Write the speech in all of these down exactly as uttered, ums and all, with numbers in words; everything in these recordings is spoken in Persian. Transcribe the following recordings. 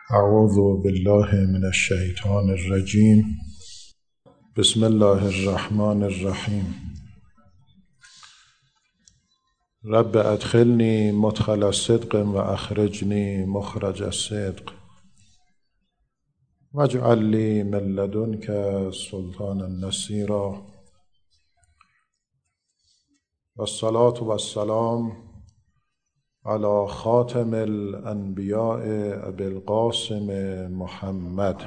اعوذ بالله من الشیطان الرجیم. بسم الله الرحمن الرحیم. رب ادخلنی مدخل صدق و اخرجنی مخرج الصدق واجعل لی من لدنک سلطانا نصیرا. والصلاة والسلام علی خاتم الانبیاء ابی القاسم محمد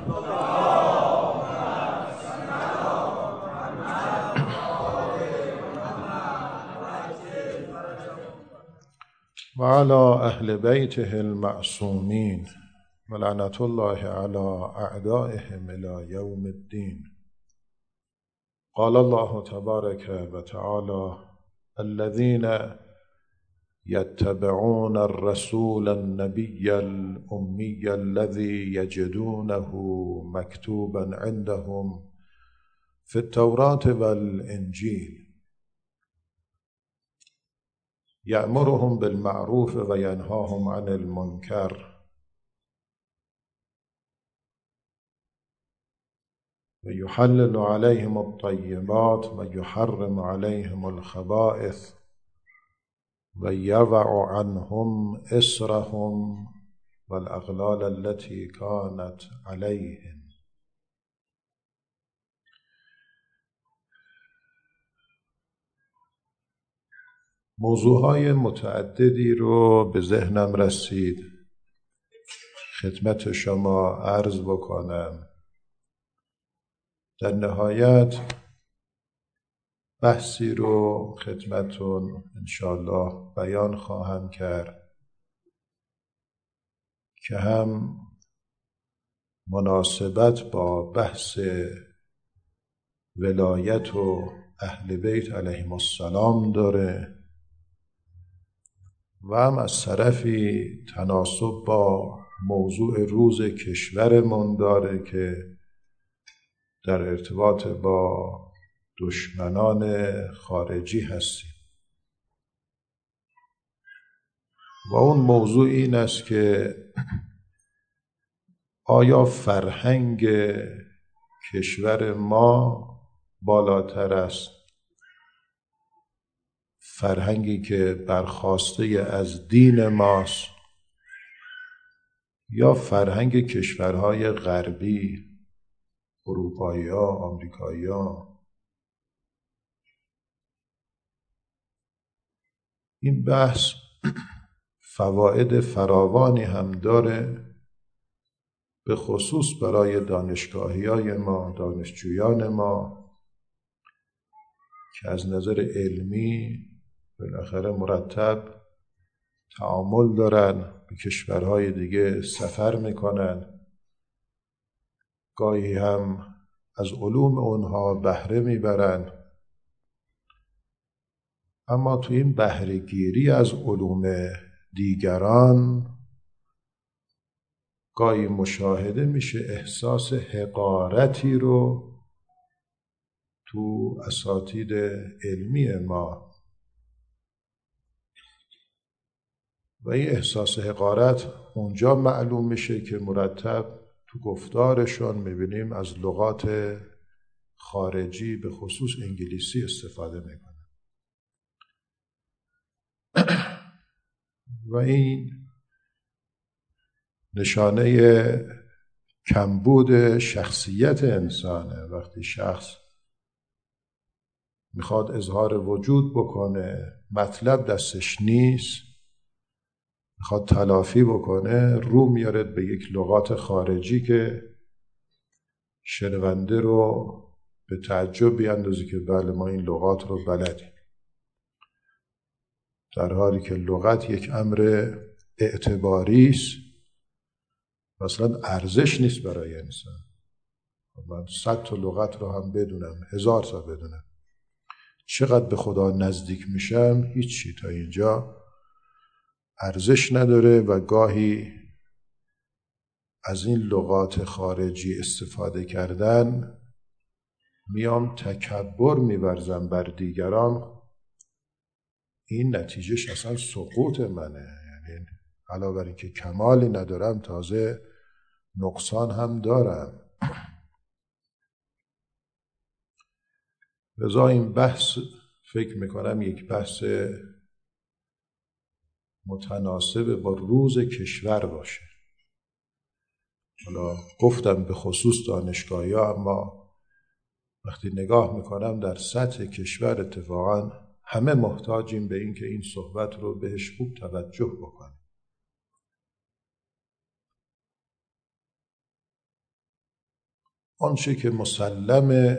و علی اهل بیته المعصومین و لعنة الله علی اعدائهم الی یوم الدین. قال الله تبارک و تعالی: الذین یتبعون الرسول النبی الأمی الذی یجدونه مکتوبا عندهم فی التوراة والانجیل یأمرهم بالمعروف و ینهاهم عن المنکر و یحلل علیهم الطیبات و یحرم علیهم الخبائث و یضع عنهم إصرهم والاغلال التي كانت علیهم. موضوعهای متعددی رو به ذهنم رسید خدمت شما عرض بکنم. در نهایت بحثی رو خدمتون انشاءالله بیان خواهم کرد که هم مناسبت با بحث ولایت و اهل بیت علیهم السلام داره و هم از طرفی تناسب با موضوع روز کشورمون داره که در ارتباط با دشمنان خارجی هستیم. و اون موضوع این است که آیا فرهنگ کشور ما بالاتر است، فرهنگی که برخواسته از دین ماست، یا فرهنگ کشورهای غربی، اروپایی ها، آمریکایی ها؟ این بحث فواید فراوانی هم داره، به خصوص برای دانشگاهی های ما، دانشجویان ما که از نظر علمی بالاخره مرتب تعامل دارن، به کشورهای دیگه سفر میکنن، گاهی هم از علوم اونها بهره میبرن. اما تو این بهره گیری از علوم دیگران گاهی مشاهده میشه احساس حقارتی رو تو اساتید علمی ما، و این احساس حقارت اونجا معلوم میشه که مرتب تو گفتارشون میبینیم از لغات خارجی به خصوص انگلیسی استفاده میکنن و این نشانه کمبود شخصیت انسانه. وقتی شخص میخواد اظهار وجود بکنه، مطلب دستش نیست، میخواد تلافی بکنه، رو میاره به یک لغات خارجی که شنونده رو به تعجب بیندازی که بله ما این لغات رو بلدیم، در حالی که لغت یک امر اعتباری است، مثلا ارزش نیست برای انسان. من صد تا لغت رو هم بدونم، هزار تا بدونم، چقدر به خدا نزدیک میشم؟ هیچی، تا اینجا ارزش نداره. و گاهی از این لغات خارجی استفاده کردن میام تکبر میورزم بر دیگران، این نتیجهش اصلا سقوط منه. یعنی علاوه بر اینکه کمالی ندارم، تازه نقصان هم دارن. لذا این بحث فکر میکنم یک بحث متناسب با روز کشور باشه. حالا گفتم به خصوص دانشگاهی ها، اما وقتی نگاه میکنم در سطح کشور اتفاقا همه محتاجیم به این که این صحبت رو بهش خوب توجه بکنیم. آنچه که مسلم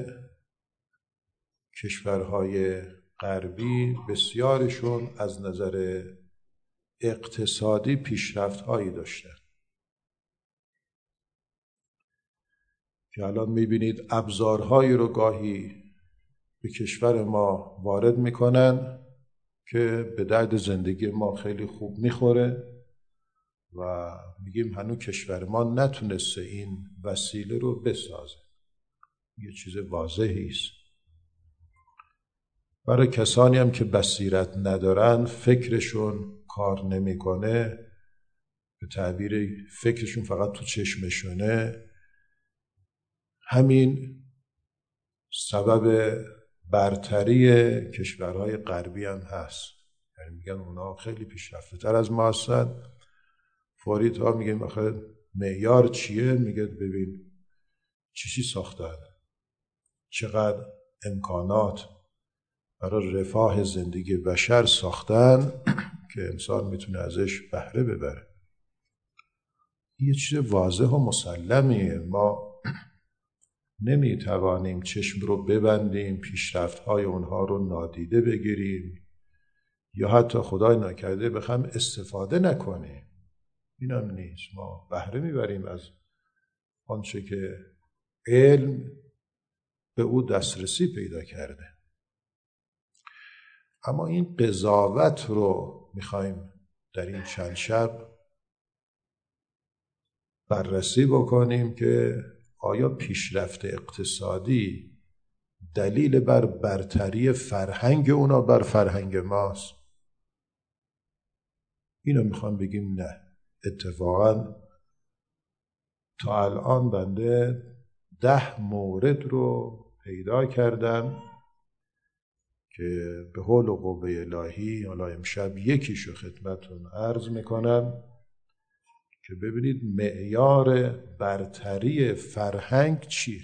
کشورهای غربی بسیارشون از نظر اقتصادی پیشرفت‌هایی داشتن که الان می‌بینید ابزارهایی رو گاهی به کشور ما وارد می‌کنن که به درد زندگی ما خیلی خوب می‌خوره و میگیم هنوز کشور ما نتونسته این وسیله رو بسازه. یه چیز واضحی است. برای کسانی هم که بصیرت ندارن، فکرشون کار نمیکنه، به تعبیر فکرشون فقط تو چشمشونه، همین سبب برتری کشورهای غربی هم هست. یعنی میگن اونا خیلی پیشرفته تر از ما هستن. فوری تا میگن آخه معیار چیه؟ میگه ببین چی چی ساختن، چقدر امکانات برای رفاه زندگی بشر ساختن که انسان میتونه ازش بهره ببره. یه چیز واضح و مسلمیه. ما نمیتوانیم چشم رو ببندیم، پیشرفت‌های اونها رو نادیده بگیریم یا حتی خدای نکرده بخوام استفاده نکنیم. اینم نیست. ما بهره میبریم از آنچه که علم به او دسترسی پیدا کرده. اما این قضاوت رو میخوایم در این چند شب بررسی بکنیم که آیا پیشرفت اقتصادی دلیل بر برتری فرهنگ اونا بر فرهنگ ماست؟ اینو میخوام بگیم نه. اتفاقا تا الان بنده ده مورد رو پیدا کردم که به حول و قوه الهی حالا امشب یکیشو خدمتون عرض میکنم که ببینید معیار برتری فرهنگ چیه.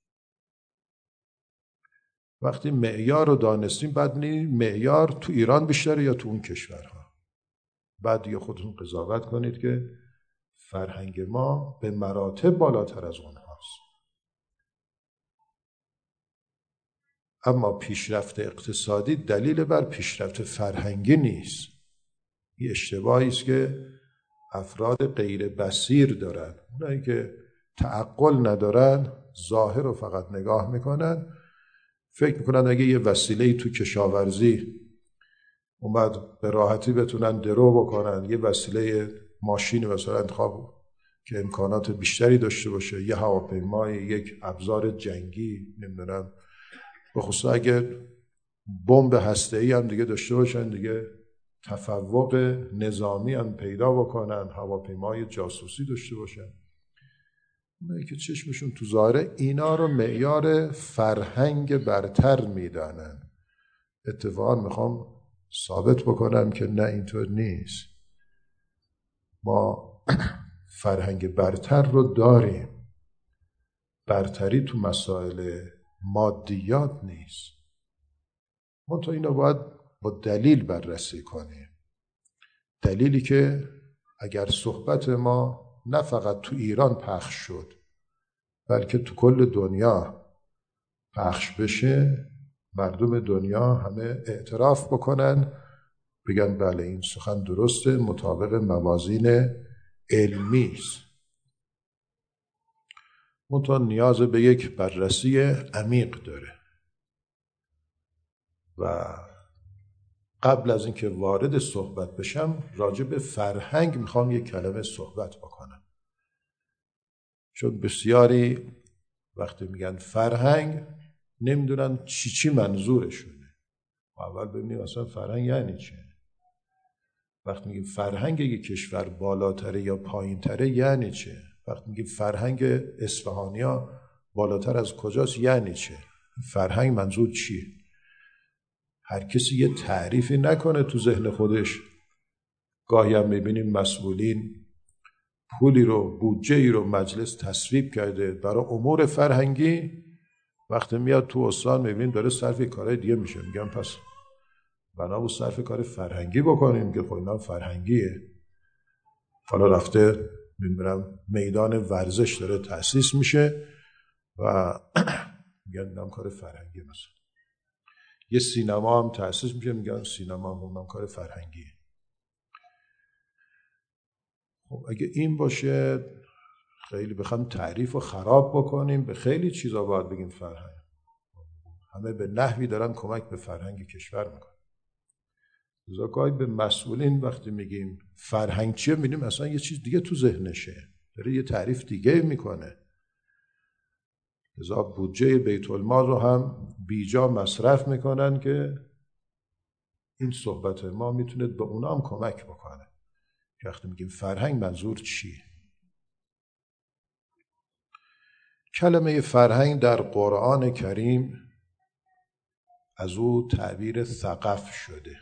وقتی معیار رو دانستیم بعد ببینید معیار تو ایران بیشتره یا تو اون کشورها. بعد دیگه خودتون قضاوت کنید که فرهنگ ما به مراتب بالاتر از اونهاست. اما پیشرفت اقتصادی دلیل بر پیشرفت فرهنگی نیست. این اشتباهی است که افراد غیر بصیر دارن. اونایی که تعقل ندارن، ظاهر رو فقط نگاه میکنن، فکر میکنن اگه یه وسیله‌ای تو کشاورزی اومد به راحتی بتونن درو بکنن، یه وسیله ماشین مثلا انتخاب که امکانات بیشتری داشته باشه، یه هواپیمای، یک ابزار جنگی، نمیدونم به خصوص اگه بمب هسته‌ای هم دیگه داشته باشن، دیگه تفوق نظامی هم پیدا بکنن، هواپیمای جاسوسی داشته باشن. اونایی که چشمشون تو ظاهره اینا رو معیار فرهنگ برتر میدانن. اتفاقا میخوام ثابت بکنم که نه، اینطور نیست. ما فرهنگ برتر رو داریم. برتری تو مسائل مادیات نیست. منتها اینو باید با دلیل بررسی کنیم. دلیلی که اگر صحبت ما نه فقط تو ایران پخش شد بلکه تو کل دنیا پخش بشه، مردم دنیا همه اعتراف بکنن، بگن بله این سخن درسته، مطابق موازین علمی است. منتها نیاز به یک بررسی عمیق داره و قبل از اینکه وارد صحبت بشم راجع به فرهنگ میخوام یک کلمه صحبت بکنم، چون بسیاری وقتی میگن فرهنگ نمیدونن چی چی منظورشونه. اول ببینیم اصلا فرهنگ یعنی چه. وقتی میگیم فرهنگ یک کشور بالاتره یا پایینتره یعنی چه. وقتی میگیم فرهنگ اصفهانیا بالاتر از کجاست یعنی چه؟ فرهنگ منظور چیه؟ هر کسی یه تعریفی نکنه تو ذهن خودش. گاهی هم میبینیم مسئولین پولی رو، بودجه ای رو مجلس تصویب کرده برای امور فرهنگی، وقتی میاد تو استان میبینیم داره صرف کارهای دیگه میشه. میگم پس بنا بود صرف کار فرهنگی بکنیم که خب اینا فرهنگیه. حالا رفته میبینم میدان ورزش داره تأسیس میشه و میگن اینم کار فرهنگی. مثلا یه سینما هم تأسیس میشه، میگن سینما هم اونم کار فرهنگیه. خب اگه این باشه، خیلی بخوام تعریف رو خراب بکنیم به خیلی چیزا باید بگیم فرهنگ. همه به نحوی دارن کمک به فرهنگ کشور میکنن. لذا گاهی به مسئولین وقتی میگیم فرهنگ چیه، میگیم اصلا یه چیز دیگه تو ذهنشه، داره یه تعریف دیگه میکنه. لذا بودجه بیت المال رو هم بیجا مصرف میکنن که این صحبت ما میتونه به اونا هم کمک بکنه. وقتی میگیم فرهنگ منظور چیه؟ کلمه فرهنگ در قرآن کریم از او تعبیر ثقف شده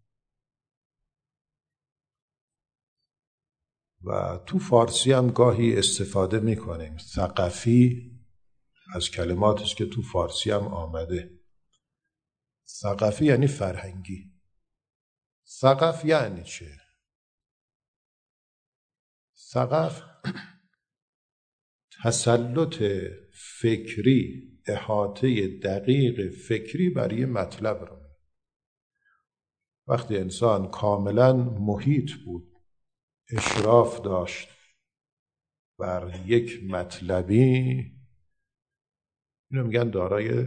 و تو فارسی هم گاهی استفاده میکنیم. ثقفی از کلماتی است که تو فارسی هم آمده. ثقفی یعنی فرهنگی. ثقف یعنی چه؟ ثقف تسلط فکری، احاطه دقیق فکری برای مطلب رو. وقتی انسان کاملا محیط بود، اشراف داشت بر یک مطلبی، اینو میگن دارای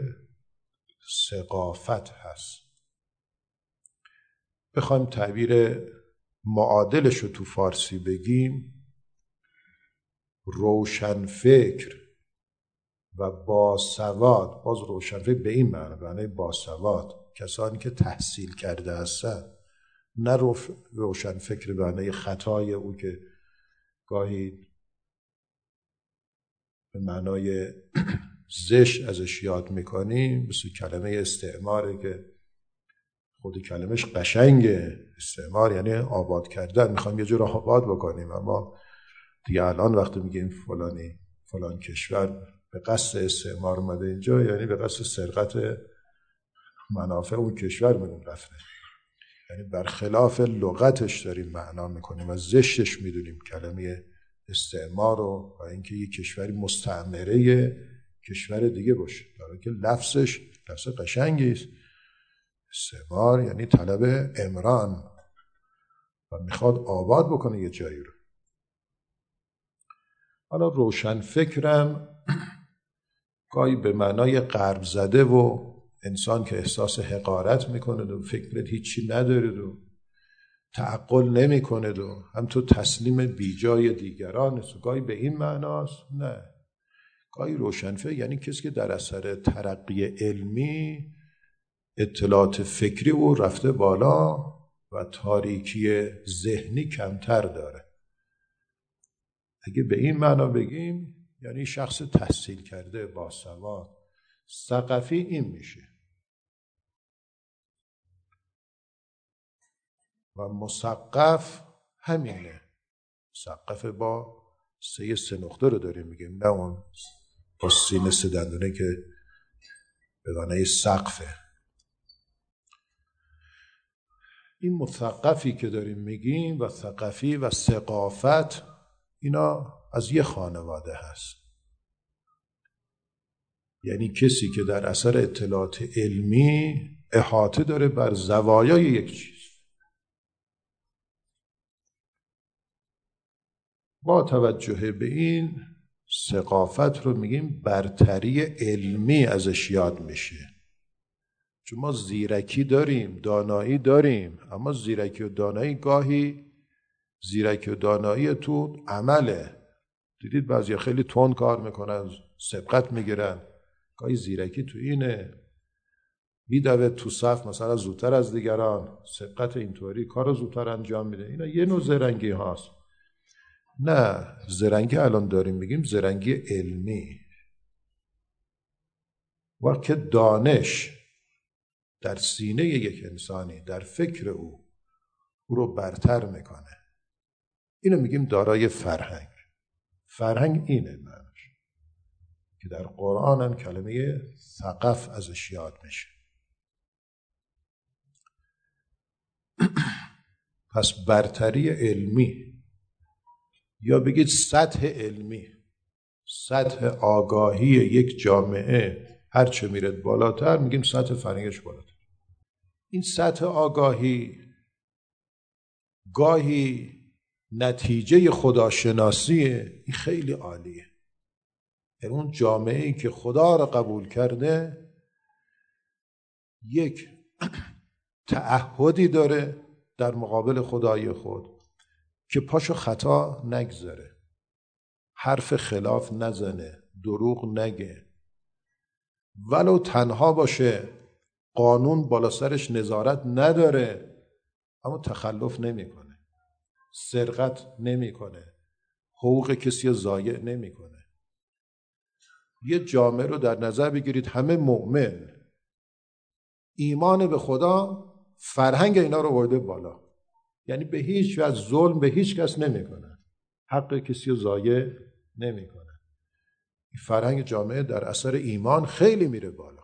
ثقافت هست. بخوایم تعبیر معادلش رو تو فارسی بگیم، روشن فکر و باسواد. باز روشن فکر به این معنی، به معنی باسواد، کسانی که تحصیل کرده هستن، نه روشن فکر به معنی خطای او که گاهی به معنای زشت ازش یاد میکنیم، مثل کلمه استعماره که خود کلمش قشنگه. استعمار یعنی آباد کردن، میخوایم یه جور آباد بکنیم، اما دیگه الان وقتی میگیم فلانی فلان کشور به قصد استعمار اومده اینجا، یعنی به قصد سرقت منافع اون کشور میگیم رفته، یعنی برخلاف لغتش داریم معنا میکنیم و زشتش میدونیم کلمه استعمار رو، و اینکه یک کشوری مستعمره کشور دیگه باشه، در حالی که لفظش لفظ قشنگی است. استعمار یعنی طلب عمران و میخواد آباد بکنه یه جایی رو. حالا روشن فکرم گاهی به معنای غرب زده و انسان که احساس حقارت میکنه و فکر هیچی نداره و تعقل نمیکنه و هم تو تسلیم بیجای دیگران است. گاهی به این معناست. نه، گاهی روشن فکر یعنی کسی که در اثر ترقی علمی اطلاعات فکری او رفته بالا و تاریکی ذهنی کمتر داره. اگه به این معنا بگیم یعنی شخص تحصیل کرده، باسواد. ثقفی این میشه. و مثقف همینه. مثقف با سه سه نقطه رو داریم میگیم، نه اون با سین سه دندونه که به معنای سقفه. این مثقفی که داریم میگیم و ثقفی و ثقافت، اینا از یه خانواده هست. یعنی کسی که در اثر اطلاعات علمی احاطه داره بر زوایای یک چیز. با توجه به این، ثقافت رو میگیم برتری علمی ازش یاد میشه. چون ما زیرکی داریم، دانایی داریم، اما زیرکی و دانایی گاهی زیرکی و دانایی تو عمله. دیدید بعضیا خیلی تند کار میکنن، سبقت میگیرن. گاهی زیرکی تو اینه، میدوه تو صف مثلا زودتر از دیگران، سبقت اینطوری کارو زودتر انجام میده. اینا یه نوع زرنگی هاست. نه، زرنگی الان داریم میگیم زرنگی علمی. وقتی که دانش در سینه یک انسانی، در فکر او او رو برتر میکنه، اینو میگیم دارای فرهنگ. فرهنگ اینه معنیش که در قرآن هم کلمه ثقف ازش یاد میشه. پس برتری علمی یا بگید سطح علمی، سطح آگاهی یک جامعه هرچه میرد بالاتر میگیم سطح فرهنگش بالاتر. این سطح آگاهی گاهی نتیجه خداشناسیه. این خیلی عالیه. اون جامعه‌ای که خدا را قبول کرده یک تعهدی داره در مقابل خدای خود که پاشو خطا نگذاره، حرف خلاف نزنه، دروغ نگه، ولو تنها باشه، قانون بالا سرش نظارت نداره اما تخلف نمیکنه، سرقت نمیکنه، حقوق کسی ضایع نمیکنه. یه جامعه رو در نظر بگیرید همه مؤمن، ایمان به خدا، فرهنگ اینا رو برده بالا، یعنی به هیچ وجه ظلم به هیچ کس نمیکنه، حق کسی رو ضایع نمیکنه. این فرهنگ جامعه در اثر ایمان خیلی میره بالا.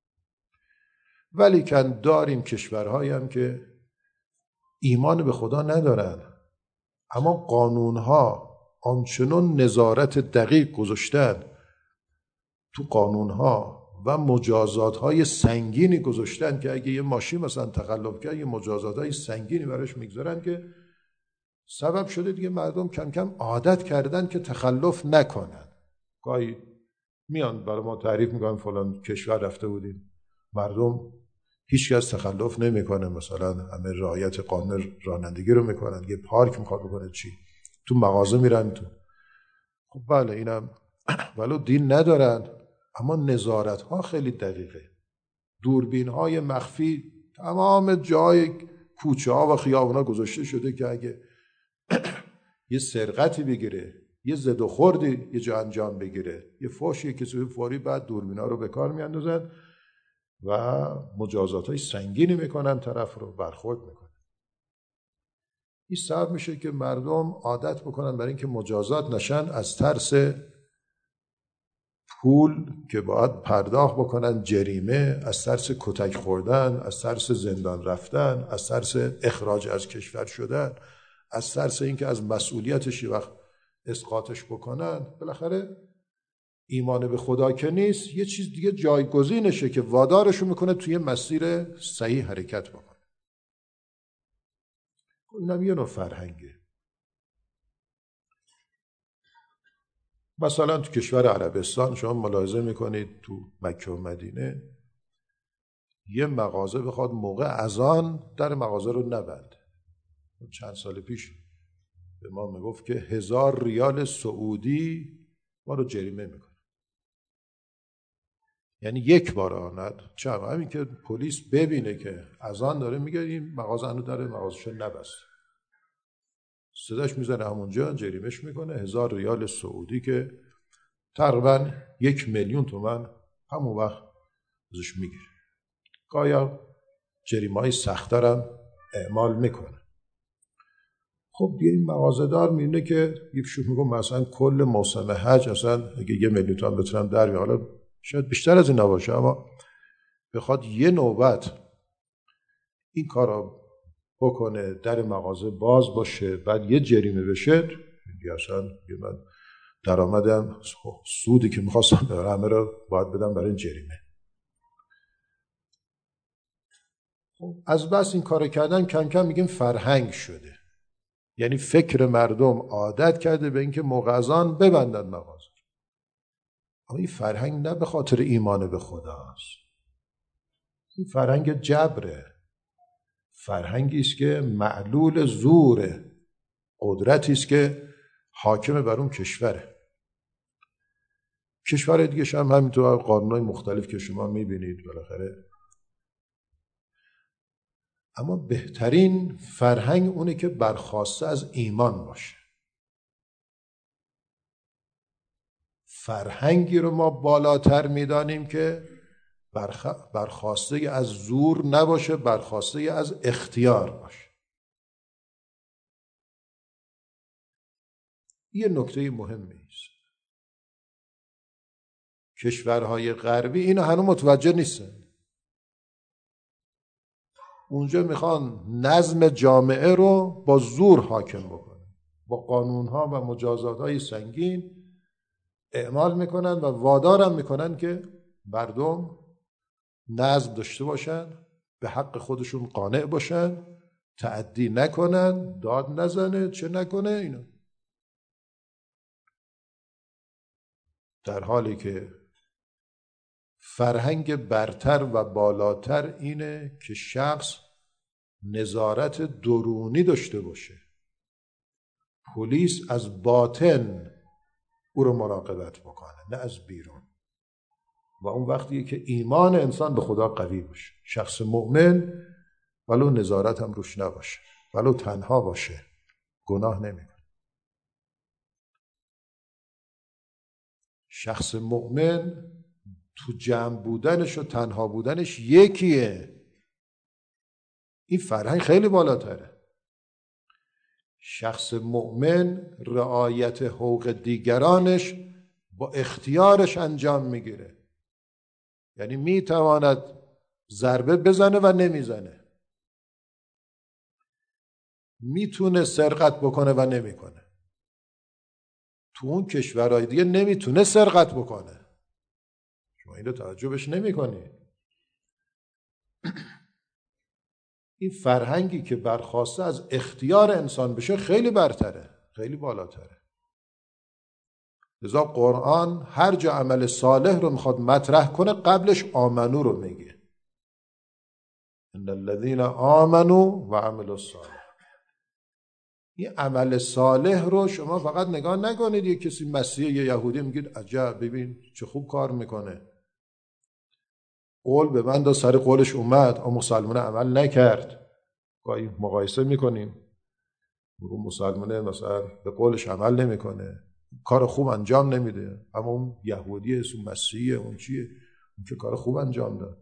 ولی کن داریم کشورهایی هم که ایمان به خدا ندارن اما قانونها آنچنان نظارت دقیق گذاشتن تو قانونها و مجازاتهای سنگینی گذاشتن که اگه یه ماشین مثلا تخلف کرد یه مجازاتهای سنگینی براش میگذارن که سبب شده دیگه مردم کم کم عادت کردن که تخلف نکنن. گاهی میان برای ما تعریف میکنن فلان کشور رفته بودیم، مردم هیچ کس تخلف نمیکنه، مثلا همه رعایت قانون رانندگی رو میکنن، یه پارک میخواد بکنه چی، تو مغازه میرن تو. خب بله اینم ولو دین ندارن اما نظارت ها خیلی دقیقه. دوربین های مخفی تمام جای کوچه ها و خیابون ها گذاشته شده که اگه یه سرقتی بگیره، یه زد و خوردی یه جا انجام بگیره، یه فحشی کسی فوری بعد دوربین ها رو به کار میاندازن و مجازات های سنگینی میکنن، طرف رو برخورد میکنن. این سبب میشه که مردم عادت بکنن برای اینکه مجازات نشن، از ترس پول که باید پرداخت بکنن، جریمه، از ترس کتک خوردن، از ترس زندان رفتن، از ترس اخراج از کشور شدن، از ترس اینکه از مسئولیتش یه وقت اسقاطش بکنن. بالاخره ایمان به خدا که نیست، یه چیز دیگه جایگزینشه که وادارشو میکنه توی مسیر صحیح حرکت بکنه. اینم یه نوع فرهنگه. مثلا تو کشور عربستان شما ملاحظه میکنید تو مکه و مدینه یه مغازه بخواد موقع اذان در مغازه رو نبنده. چند سال پیش به ما میگفت که هزار ریال سعودی ما رو جریمه میکنه. یعنی یک بار آند چه همین که پلیس ببینه که اذان داره میگه این مغازه هنوز داره، مغازه‌شو نبسته، صداش میزنه همونجا جریمهش میکنه هزار ریال سعودی که تقریبا یک میلیون تومان همون وقت ازش میگیره. گایا جریمه های سخت‌تر هم اعمال میکنه. خب یه این مغازه دار میبینه که یکشون میگه مثلا کل موسم حج اصلا اگه یه میلیون تومان بتونم در بیارم، حالا شاید بیشتر از این نباشه اما بخواد یه نوبت این کارا بکنه، در مغازه باز باشه، بعد یه جریمه بشه، دیگه اصلا من درآمدم سودی که میخواستم ببرم همه رو باید بدم برای این جریمه. خب از بس این کارو کردن کم کم میگیم فرهنگ شده، یعنی فکر مردم عادت کرده به اینکه موقع اذان ببندن مغازه. اما این فرهنگ نه به خاطر ایمان به خداست، این فرهنگ جبره، فرهنگی است که معلول زوره، قدرتی است که حاکم بر اون کشوره. کشور دیگه هم همینطور قانونای مختلف که شما میبینید بالاخره. اما بهترین فرهنگ اونه که برخواسته از ایمان باشه. فرهنگی رو ما بالاتر میدانیم که برخ... برخواسته از زور نباشه، برخواسته از اختیار باشه. یه نکته مهمی است. کشورهای غربی اینو هنوز متوجه نیستن. اونجا میخوان نظم جامعه رو با زور حاکم بکنن، با قانونها و مجازاتهای سنگین اعمال میکنن و وادارم میکنن که مردم نظم داشته باشن، به حق خودشون قانع باشن، تعدی نکنن، داد نزنه، چه نکنه اینو. در حالی که فرهنگ برتر و بالاتر اینه که شخص نظارت درونی داشته باشه. پلیس از باطن او رو مراقبت بکنه، نه از بیرون. و اون وقتیه که ایمان انسان به خدا قوی باشه. شخص مؤمن ولو نظارت هم روش نباشه، ولو تنها باشه، گناه نمیکنه. شخص مؤمن تو جمع بودنش و تنها بودنش یکیه. این فرهنگ خیلی بالاتره. شخص مؤمن رعایت حقوق دیگرانش با اختیارش انجام میگیره. یعنی میتواند ضربه بزنه و نمیزنه، میتونه سرقت بکنه و نمیکنه. تو اون کشورهای دیگه نمیتونه سرقت بکنه، شما این رو توجهش نمیکنی. این فرهنگی که برخواسته از اختیار انسان بشه خیلی برتره، خیلی بالاتره. لذا قرآن هر جا عمل صالح رو میخواد مطرح کنه قبلش آمنو رو میگه. ان الذین آمنوا و عملوا الصالحات. این عمل صالح رو شما فقط نگاه نکنید یک کسی مسیحی یا یهودی میگید عجب ببین چه خوب کار میکنه، قول به من داد سر قولش اومد، اما مسلمان عمل نکرد. گاهی مقایسه میکنیم، اون مسلمانه مثلا به قولش عمل نمیکنه، کار خوب انجام نمیده، اما اون یهودیه، اون مسیحیه، اون چیه، اون که کار خوب انجام داد.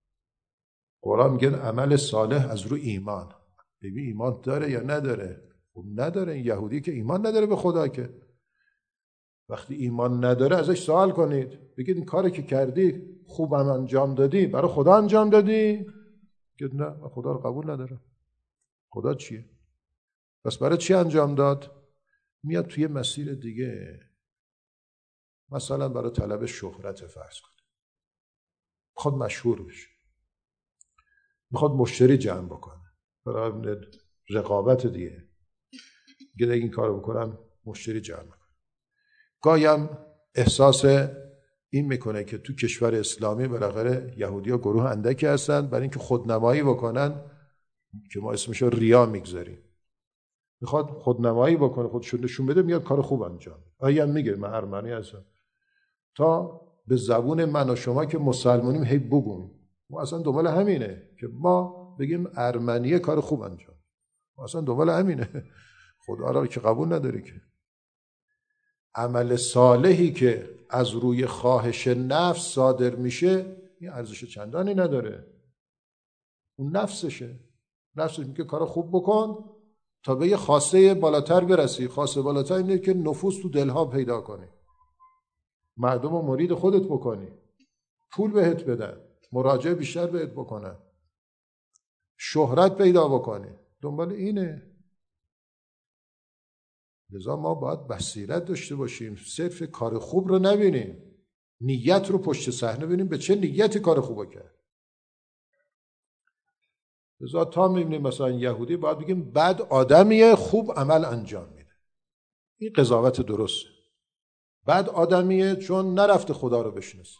قرآن میگه عمل صالح از رو ایمان. ببین ایمان داره یا نداره؟ خب نداره. این یهودی که ایمان نداره به خدا. که وقتی ایمان نداره ازش سوال کنید، بگید این کاری که کردی خوبم انجام دادی، برای خدا انجام دادی؟ که نه، خدا رو قبول نداره. خدا چیه؟ پس برای چی انجام داد؟ میاد توی مسیر دیگه، مثلا برای طلب شهرت فرض کنه، میخواد مشهور بشه، میخواد مشتری جمع بکنه، برای رقابت دیگه گه این کارو بکنم مشتری جمع کنه. گاهی هم احساس این میکنه که تو کشور اسلامی بالاخره یهودی‌ها گروه اندکی هستن، برای اینکه خودنمایی بکنن که ما اسمش رو ریا میگذاریم، میخواد خودنمایی بکنه، خودشون نشون بده، میاد کار خوب انجام. آیا میگه من ارمنی هستم، تا به زبون من و شما که مسلمانیم هی بگویم، ما اصلا دنبال همینه که ما بگیم ارمنیه کار خوب انجام، ما اصلا دنبال همینه. خدا را که قبول نداره. که عمل صالحی که از روی خواهش نفس صادر میشه این ارزش چندانی نداره. اون نفسشه، نفسش میگه کار خوب بکن تا به یه خواسته بالاتر برسی. خواسته بالاتر اینه که نفوذ تو دلها پیدا کنی، مردم رو مرید خودت بکنی، پول بهت بدن، مراجعه بیشتر بهت بکنن، شهرت پیدا بکنی، دنبال اینه. لذا ما باید بصیرت داشته باشیم، صرف کار خوب رو نبینیم، نیت رو پشت صحنه ببینیم به چه نیتی کار خوبو کرد. لذا تا میبینیم مثلا یهودی باید بگیم بد آدمیه، خوب عمل انجام میده. این قضاوت درسته. بد آدمیه چون نرفته خدا رو بشناسه.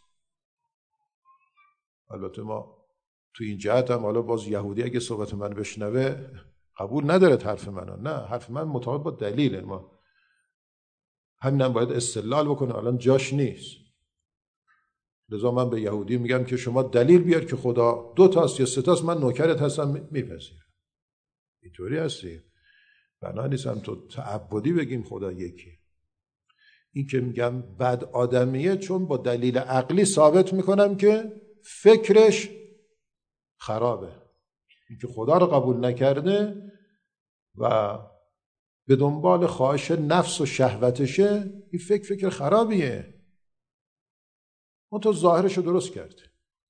البته ما تو این جهت هم حالا باز یهودی اگه صحبت من بشنوه قبول نداره حرف منو، نه، حرف من مطابق با دلیله. ما همینم باید استدلال بکنه، الان جاش نیست. لذا من به یهودی میگم که شما دلیل بیار که خدا دو تاست یا سه تاست، من نوکرت هستم میپذیرم. اینطوری هستی. بنا نیستم تو تعبدی بگیم خدا یکی. این که میگم بد آدمیه چون با دلیل عقلی ثابت میکنم که فکرش خرابه، این که خدا رو قبول نکرده و به دنبال خواهش نفس و شهوتشه، این فکر فکر خرابیه. اون تو ظاهرشو درست کرده،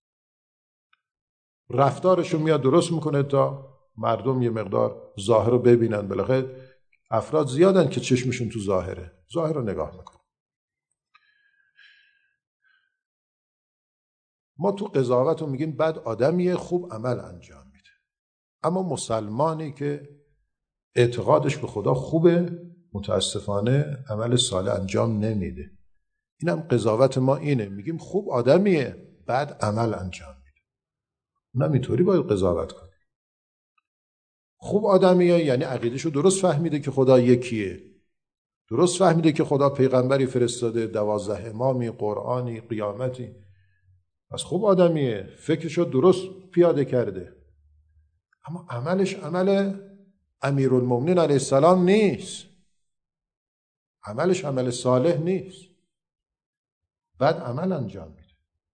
رفتارشو میاد درست میکنه تا مردم یه مقدار ظاهر رو ببینن. بالاخره افراد زیادن که چشمشون تو ظاهره، ظاهر رو نگاه میکنه. ما تو قضاوت رو میگیم بد آدمیه، خوب عمل انجام میده. اما مسلمانی که اعتقادش به خدا خوبه متاسفانه عمل صالح انجام نمیده. اینم قضاوت ما اینه، میگیم خوب آدمیه بد عمل انجام میده. اونم اینطوری باید قضاوت کنه. خوب آدمیه یعنی عقیدهشو درست فهمیده که خدا یکیه، درست فهمیده که خدا پیغمبری فرستاده، دوازده امامی، قرآنی، قیامتی. پس خوب آدمیه، فکرشو درست پیاده کرده. اما عملش عمل امیرالمومنین علیه السلام نیست، عملش عمل صالح نیست، بد عمل انجام میده.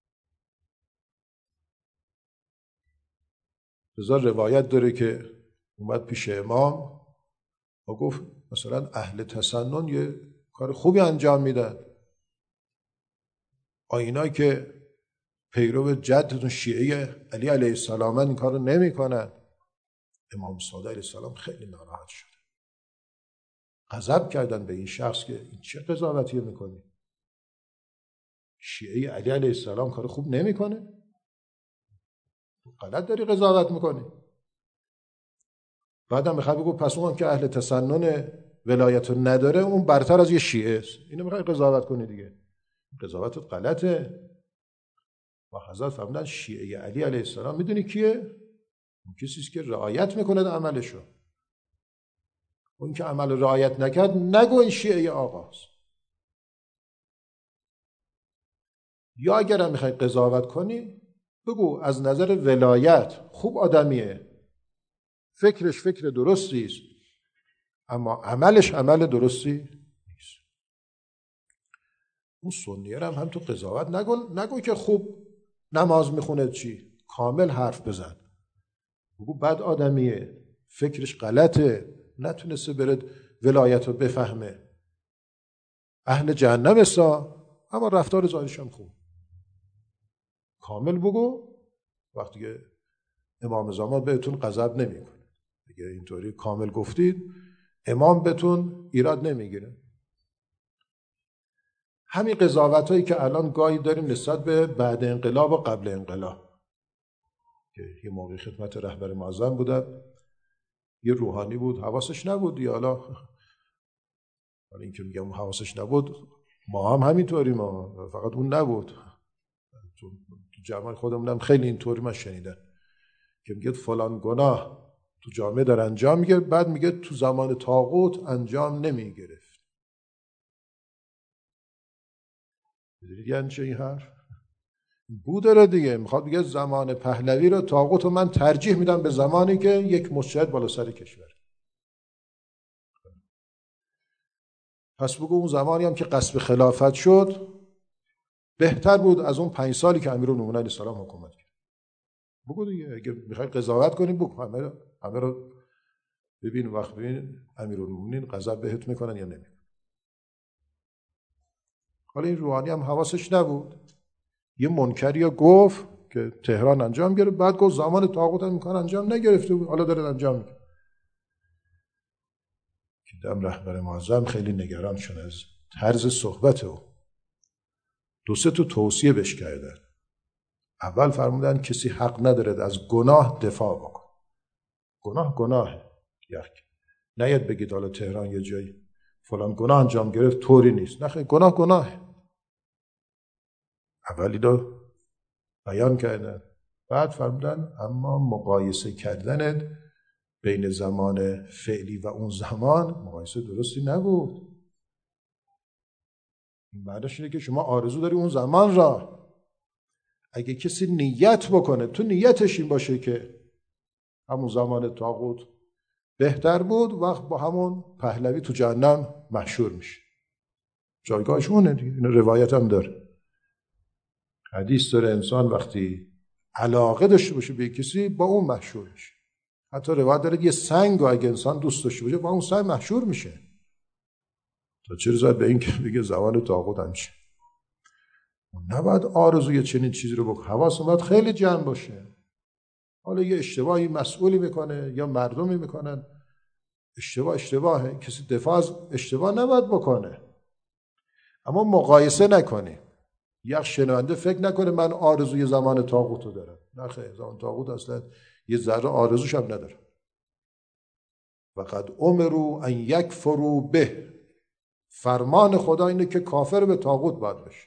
لذا روایت داره که اومد پیش امام و گفت مثلا اهل تسنن یه کار خوبی انجام میدن، آینایی که پیرو جدتون شیعه علی علیه السلام این کارو نمیکنن. امام صادق علیه السلام خیلی ناراحت شد، غضب کردن به این شخص که این چه قضاوتی میکنی؟ شیعه علی علیه السلام کار خوب نمیکنه؟ غلط داری قضاوت میکنی. بعدم میخواد بگو پس اون که اهل تسنن ولایت رو نداره اون برتر از یه شیعه است، اینو میخوای قضاوت کنی دیگه. قضاوتت غلطه. و حضرت فرمودن شیعه علی علیه السلام میدونی کیه؟ اون کسی است که رعایت میکنه عملشو. اون که عمل رعایت نکرد نگو این شیعه آقاست. یا اگرم میخوای قضاوت کنی بگو از نظر ولایت خوب آدمیه، فکرش فکر درستی است اما عملش عمل درستی نیست. اون سنیه هم هم تو قضاوت نگو نگو که خوب نماز میخونه چی، کامل حرف بزن. بگو بد آدمیه، فکرش غلطه، نتونسته برد ولایت رو بفهمه، اهل جهنم استا اما رفتار ظاهرش هم خوب. کامل بگو. وقتی که امام زمان بهتون غضب نمیکنه، دیگه اینطوری کامل گفتید امام بهتون ایراد نمیگیره. همین قضاوت هایی که الان گاهی داریم نسبت به بعد انقلاب و قبل انقلاب، که یه موقع خدمت رهبر معظم بودم، یه روحانی بود حواسش نبود، یا حالا حالا این که میگم حواسش نبود ما هم همینطوریم، ما فقط اون نبود. تو جامعه خودمونم خیلی اینطوری من شنیدم که میگه فلان گناه تو جامعه داره انجام میگه، بعد میگه تو زمان طاغوت انجام نمیگرفت. میدونید یعنی چه این حرف؟ بود داره دیگه، میخواد بگه زمان پهلوی رو طاغوت رو من ترجیح میدم به زمانی که یک مجتهد بالا سر کشور. پس بگو اون زمانی هم که غصب خلافت شد بهتر بود از اون پنج سالی که امیرالمومنین علیه السلام حکومت کرد. بگو دیگه، اگه میخوای قضاوت کنی بگو، همه رو همه رو ببین، وقت ببین امیرالمومنین غضب بهت میکنن یا نمیکنن. حالا این روحانی هم حواسش نبود، یه منکری گفت که تهران انجام گرفت، بعد گفت زمان طاغوت هم میکنه انجام نگرفته بود، حالا داره انجام میکنه. که دم رهبر معظم خیلی نگران شد از طرز صحبت او. دو سه تا توصیه بهش کردن. اول فرمودن کسی حق نداره از گناه دفاع بکن. گناه گناهه. یک نیاد بگید حالا تهران یه جایی فلان گناه انجام گرفت طوری نیست. نه، گناه گناهه. اولی دو بیان کردن. بعد فرمودن اما مقایسه کردنت بین زمان فعلی و اون زمان مقایسه درستی نبود. این معنیش اینه که شما آرزو داری اون زمان را، اگه کسی نیت بکنه تو نیتش این باشه که همون زمان طاغوت بهتر بود، وقت با همون پهلوی تو جهنم محشور میشه. جایگاهش اونه دیگه. این روایت هم داره، حدیث داره انسان وقتی علاقه داشته باشه به کسی با اون مشهور میشه. حتی روایت داره یه سنگ رو اگه انسان دوست داشته باشه با اون سنگ مشهور میشه. تا چه رسد به این که بگه زبان طاغوت همیشه. نباید آرزوی چنین چیزی رو بکنه. حواسمون باید خیلی جمع باشه. حالا یه اشتباهی مسئولی میکنه یا مردمی میکنن، اشتباه اشتباهه، کسی دفاع از اشتباه نباید بکنه، اما مقایسه نکنی. یک شنونده فکر نکنه من آرزوی زمان طاغوت رو دارم. نه خیر، زمان طاغوت اصلا یه ذره آرزوش هم نداره. وقد امروا ان یکفروا به، فرمان خدا اینه که کافر به طاغوت باید بشه.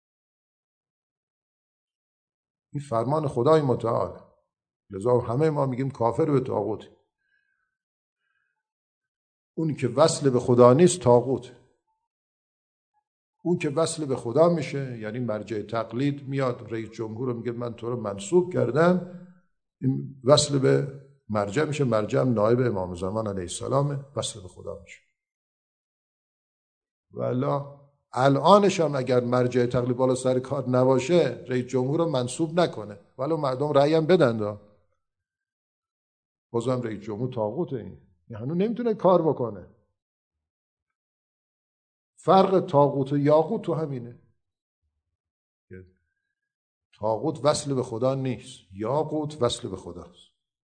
این فرمان خدای متعال. لذا همه ما میگیم کافر به طاغوت. اون که وصل به خدا نیست طاغوت. اون که وصل به خدا میشه، یعنی مرجع تقلید میاد رئیس جمهور رو میگه من تو رو منصوب کردم، این وصل به مرجع میشه. مرجع هم نایب امام زمان علیه السلام، وصل به خدا میشه. والا الانش هم اگر مرجع تقلید بالا سر کار نباشه رئیس جمهور رو منصوب نکنه، والا مردم رأی هم بدن، بازم رئیس جمهور طاغوته. این یعنی نمیتونه کار بکنه. فرق طاغوت و یاغوت تو همینه. طاغوت وصل به خدا نیست، یاغوت وصل به خداست.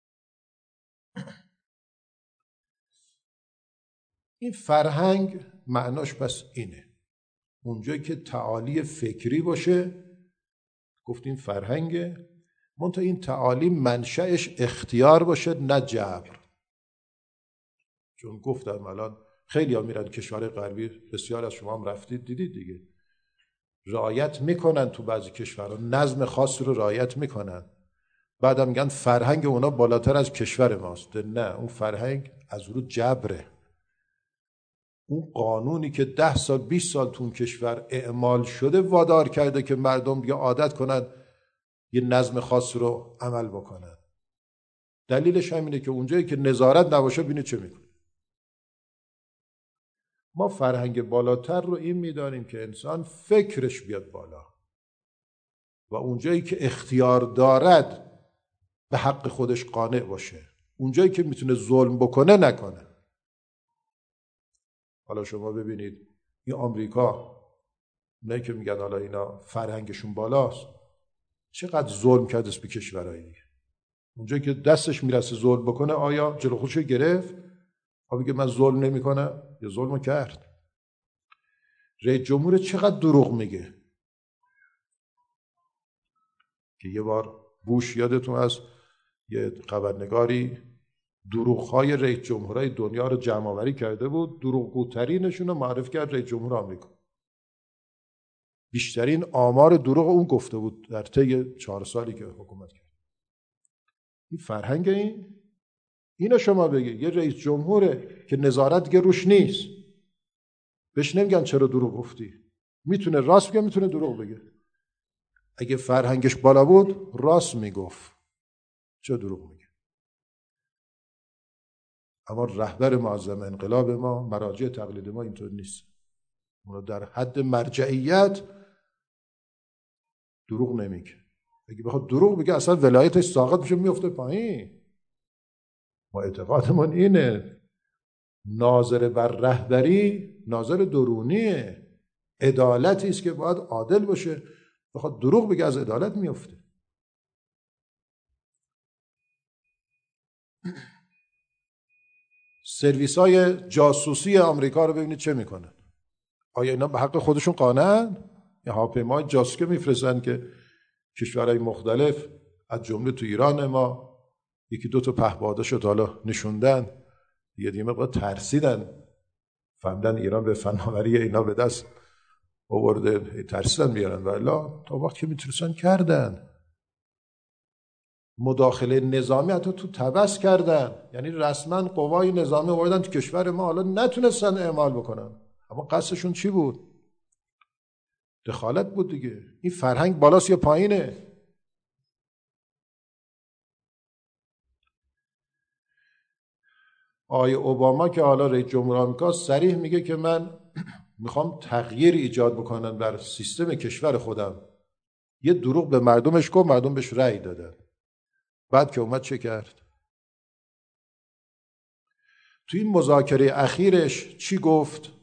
این فرهنگ معناش پس اینه. اونجایی که تعالی فکری باشه گفتیم فرهنگه، منتها این تعالی منشأش اختیار باشه نه جبر. چون گفتم الان خیلی ها میرن کشور غربی، بسیار از شما هم رفتید دیدید دیگه، رعایت میکنن تو بعضی کشورها نظم خاصی رو رعایت میکنن، بعدم میگن فرهنگ اونا بالاتر از کشور ماست. نه، اون فرهنگ از رو جبره. اون قانونی که ده سال بیست سال تو اون کشور اعمال شده وادار کرده که مردم دیگه عادت کنن یه نظم خاص رو عمل بکنن. دلیلش همینه که اونجایی که نظارت نباشه ببینید چه میکنه. ما فرهنگ بالاتر رو این میدانیم که انسان فکرش بیاد بالا و اونجایی که اختیار دارد به حق خودش قانع باشه، اونجایی که میتونه ظلم بکنه نکنه. حالا شما ببینید این آمریکا، نه که میگن حالا اینا فرهنگشون بالاست، چقدر ظلم کرده است به کشورهای دیگه. اونجایی که دستش میرسه ظلم بکنه آیا جلو خودش گرفت؟ آیا بگه من ظلم نمیکنم؟ یا ظلمو کرد. رئیس جمهور چقدر دروغ میگه که یه بار بوش، یادتون از یه خبرنگاری دروغ‌های رئیس جمهورهای دنیا رو جمع آوری کرده بود، دروغگوترینشون رو معرفی کرد رئیس جمهور آمریکا. بیشترین آمار دروغ اون گفته بود در طی چهار سالی که حکومت کرد. این فرهنگ این اینو شما بگید یه رئیس جمهوره که نظارت دیگه روش نیست، بهش نمیگن چرا دروغ گفتی، میتونه راست بگه میتونه دروغ بگه. اگه فرهنگش بالا بود راست میگفت، چه دروغ میگه. اما رهبر معظم انقلاب ما، مراجع تقلید ما اینطور نیست. اونا در حد مرجعیت دروغ نمیگه. اگه بخواد دروغ بگه اصلا ولایتش ساقط میشه، میفته پایین. ما اعتقادمون اینه ناظر بر رهبری ناظر درونیه، عدالتی است که باید عادل باشه. بخواد دروغ بگه از عدالت میفته. سرویس های جاسوسی آمریکا رو ببینید چه میکنن. آیا اینا به حق خودشون قانعن؟ یا هواپیمای جاسوسی که میفرستن که کشورهای مختلف از جمله تو ایران ما یکی دو تا پهپاداشو تا حالا نشوندن، یه دیگه مقدار ترسیدن، فهمیدن ایران به فناوری اینا به دست آورده، ترسیدن بیارن، والا تا وقت که میتونستن کردن. مداخله نظامی حتی تو طبس کردن، یعنی رسما قوای نظامی آوردن تو کشور ما، حالا نتونستن اعمال بکنن، اما قصدشون چی بود؟ دخالت بود دیگه. این فرهنگ بالاست یا پایینه؟ آقای اوباما که حالا رئیس جمهور آمریکا صریح میگه که من میخوام تغییر ایجاد بکنم در سیستم کشور خودم، یه دروغ به مردمش گفت، مردم بهش رأی دادن. بعد که اومد چه کرد؟ تو این مذاکره اخیرش چی گفت؟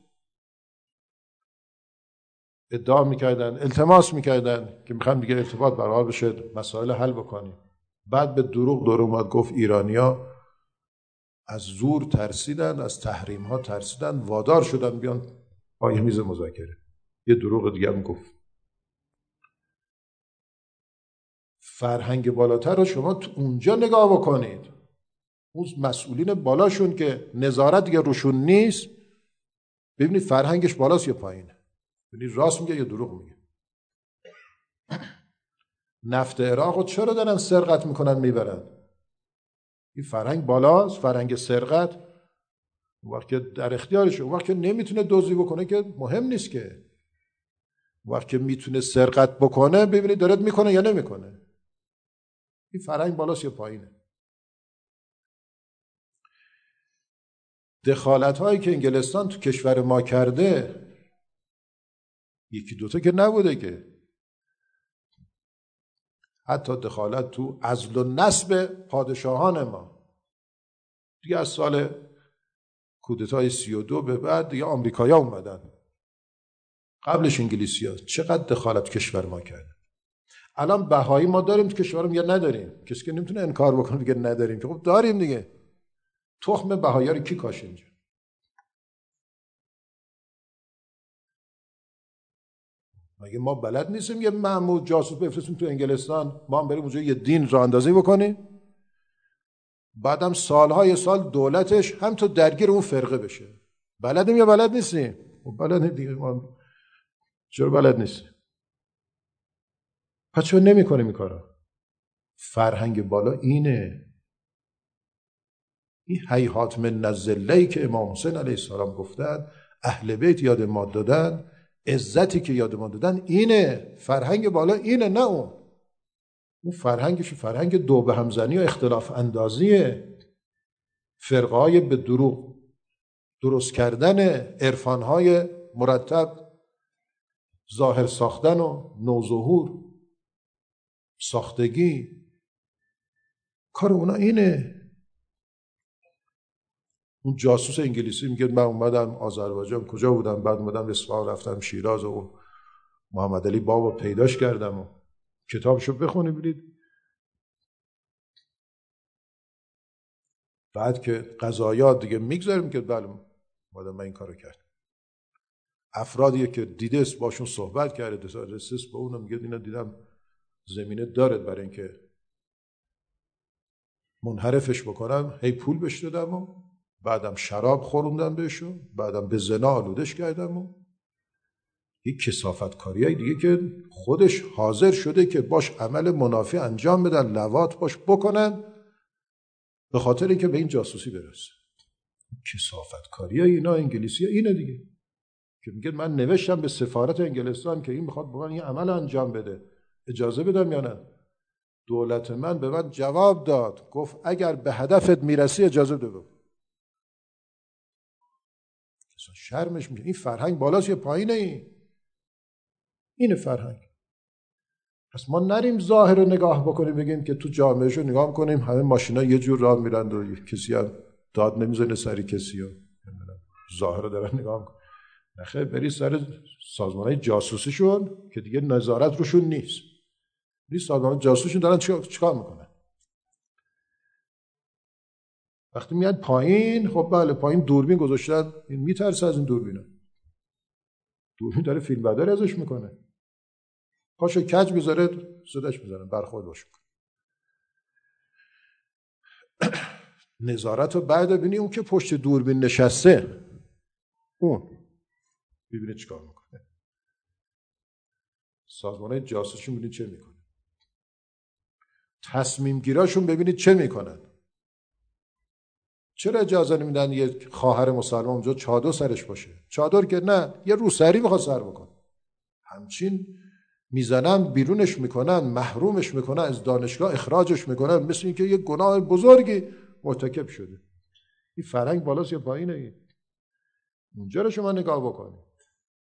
ادعا میکردن، التماس میکردن که میخوام دیگه ارتباط برقرار بشه، مسائل حل بکنیم. بعد به دروغ دور اومد گفت ایرانیا از زور ترسیدن، از تحریم ها ترسیدن، وادار شدن بیان پای میز مذاکره. یه دروغ دیگه هم گفت. فرهنگ بالاتر رو شما تو اونجا نگاه بکنید، اون مسئولین بالاشون که نظارت دیگه روشون نیست، ببینید فرهنگش بالاست یا پایینه، ببینید راست میگه یا دروغ میگه. نفت عراق رو چرا دارن سرقت میکنن میبرن؟ این فرهنگ بالاست، فرهنگ سرقت. اون وقت که در اختیارشه، اون وقت که نمیتونه دزدی بکنه که مهم نیست که. اون وقت که میتونه سرقت بکنه، ببینید دارد میکنه یا نمیکنه. این فرهنگ بالاست یا پایینه. دخالت هایی که انگلستان تو کشور ما کرده یکی دوتا که نبوده که. حتی دخالت تو عزل و نصب پادشاهان ما دیگه از سال کودتای سی و دو به بعد دیگه آمریکایی‌ها اومدن، قبلش انگلیسی‌ها. چقدر دخالت کشور ما کرده. الان بهایی ما داریم تو کشورم یا نداریم؟ کسی که نمیتونه انکار بکنه بگه نداریم، که خب داریم دیگه. تخم بهایی رو کی کاشه اینجا؟ مگه ما بلد نیستیم یه مأمور جاسوس بفرستیم تو انگلستان، ما هم بریم اونجا یه دین راه اندازی بکنیم، بعدم سالهای سال دولتش هم تو درگیر اون فرقه بشه؟ بلدیم یا بلد نیستیم؟ بلد دیگه. ما چرا بلد نیستیم؟ پس چرا نمی کنیم این کارا؟ فرهنگ بالا اینه. این هیهات من الذله‌ای که امام حسین علیه السلام گفتن، اهل بیت یاد ما دادن، عزتی که یاد ما دادن اینه. فرهنگ بالا اینه، نه اون. اون فرهنگش فرهنگ دو به همزنی و اختلاف اندازیه، فرقای به دروغ درست کردن، عرفانهای مرتب ظاهر ساختن و نوظهور ساختگی. کار اونا اینه. اون جاسوس انگلیسی میگه من اومدم آذربایجان، کجا بودم، بعد اومدم اصفهان، رفتم شیراز و محمد علی بابا پیداش کردم و کتابشو بخونی برید. بعد که قضایات دیگه میگذاریم که بله اومدم من این کارو کردم. افرادی که دیده است باشون صحبت کرده، رسیس به اونم میگه اینا دیدم زمینه داره برای اینکه منحرفش بکنم، هی پول بهش دادم و بعدم شراب خوروندم بهشون، بعدم به زنا آلودش کردم و یک کثافت کاریای دیگه که خودش حاضر شده که باش عمل منافی انجام بدن، لواط باش بکنن، به خاطر اینکه به این جاسوسی برسه. کثافت کاریای اینا انگلیسی ها اینه دیگه، که میگه من نوشتم به سفارت انگلستان که این میخواد با من این عمل انجام بده، اجازه بدم یا نه؟ دولت من به من جواب داد، گفت اگر به هدفت میرسی اجازه بده. اصلا شرمش میشه. این فرهنگ بالاست یا پایینه؟ این اینه فرهنگ. پس ما نریم ظاهر رو نگاه بکنیم بگیم که تو جامعهش رو نگاه کنیم همه ماشینا یه جور راه میرند و کسی هم داد نمیزنه سری کسی ها، ظاهر رو دارن نگاه میکنن. نخیر، بری سر سازمانهای جاسوسیشون که دیگه نظارت روشون نیست. این سازمان جاسوسیشون دارن چیکار میکنن؟ وقتی میاد پایین، خب بله پایین دوربین گذاشتن، این میترسه از این دوربینا. دوربین داره فیلم برداری ازش میکنه. پاشو کج بذاره صداش میزنه، برخورد باشه. نظارت رو بعد ببینی اون که پشت دوربین نشسته، اون ببینه چیکار میکنه. سازمان‌های جاسوسی ببینید چه میکنه. تصمیم گیراشون ببینید چه میکنن. چرا اجازه نمیدن یک خواهر مسلمان اونجا چادر سرش باشه؟ چادر که نه، یه روسری میخواد سر بکنه. همچین میزنن، بیرونش میکنن، محرومش میکنن، از دانشگاه اخراجش میکنن، مثل اینکه یه گناه بزرگی مرتکب شده. این فرهنگ بالاست یا پایینه؟ این اونجا رو شما نگاه بکنید.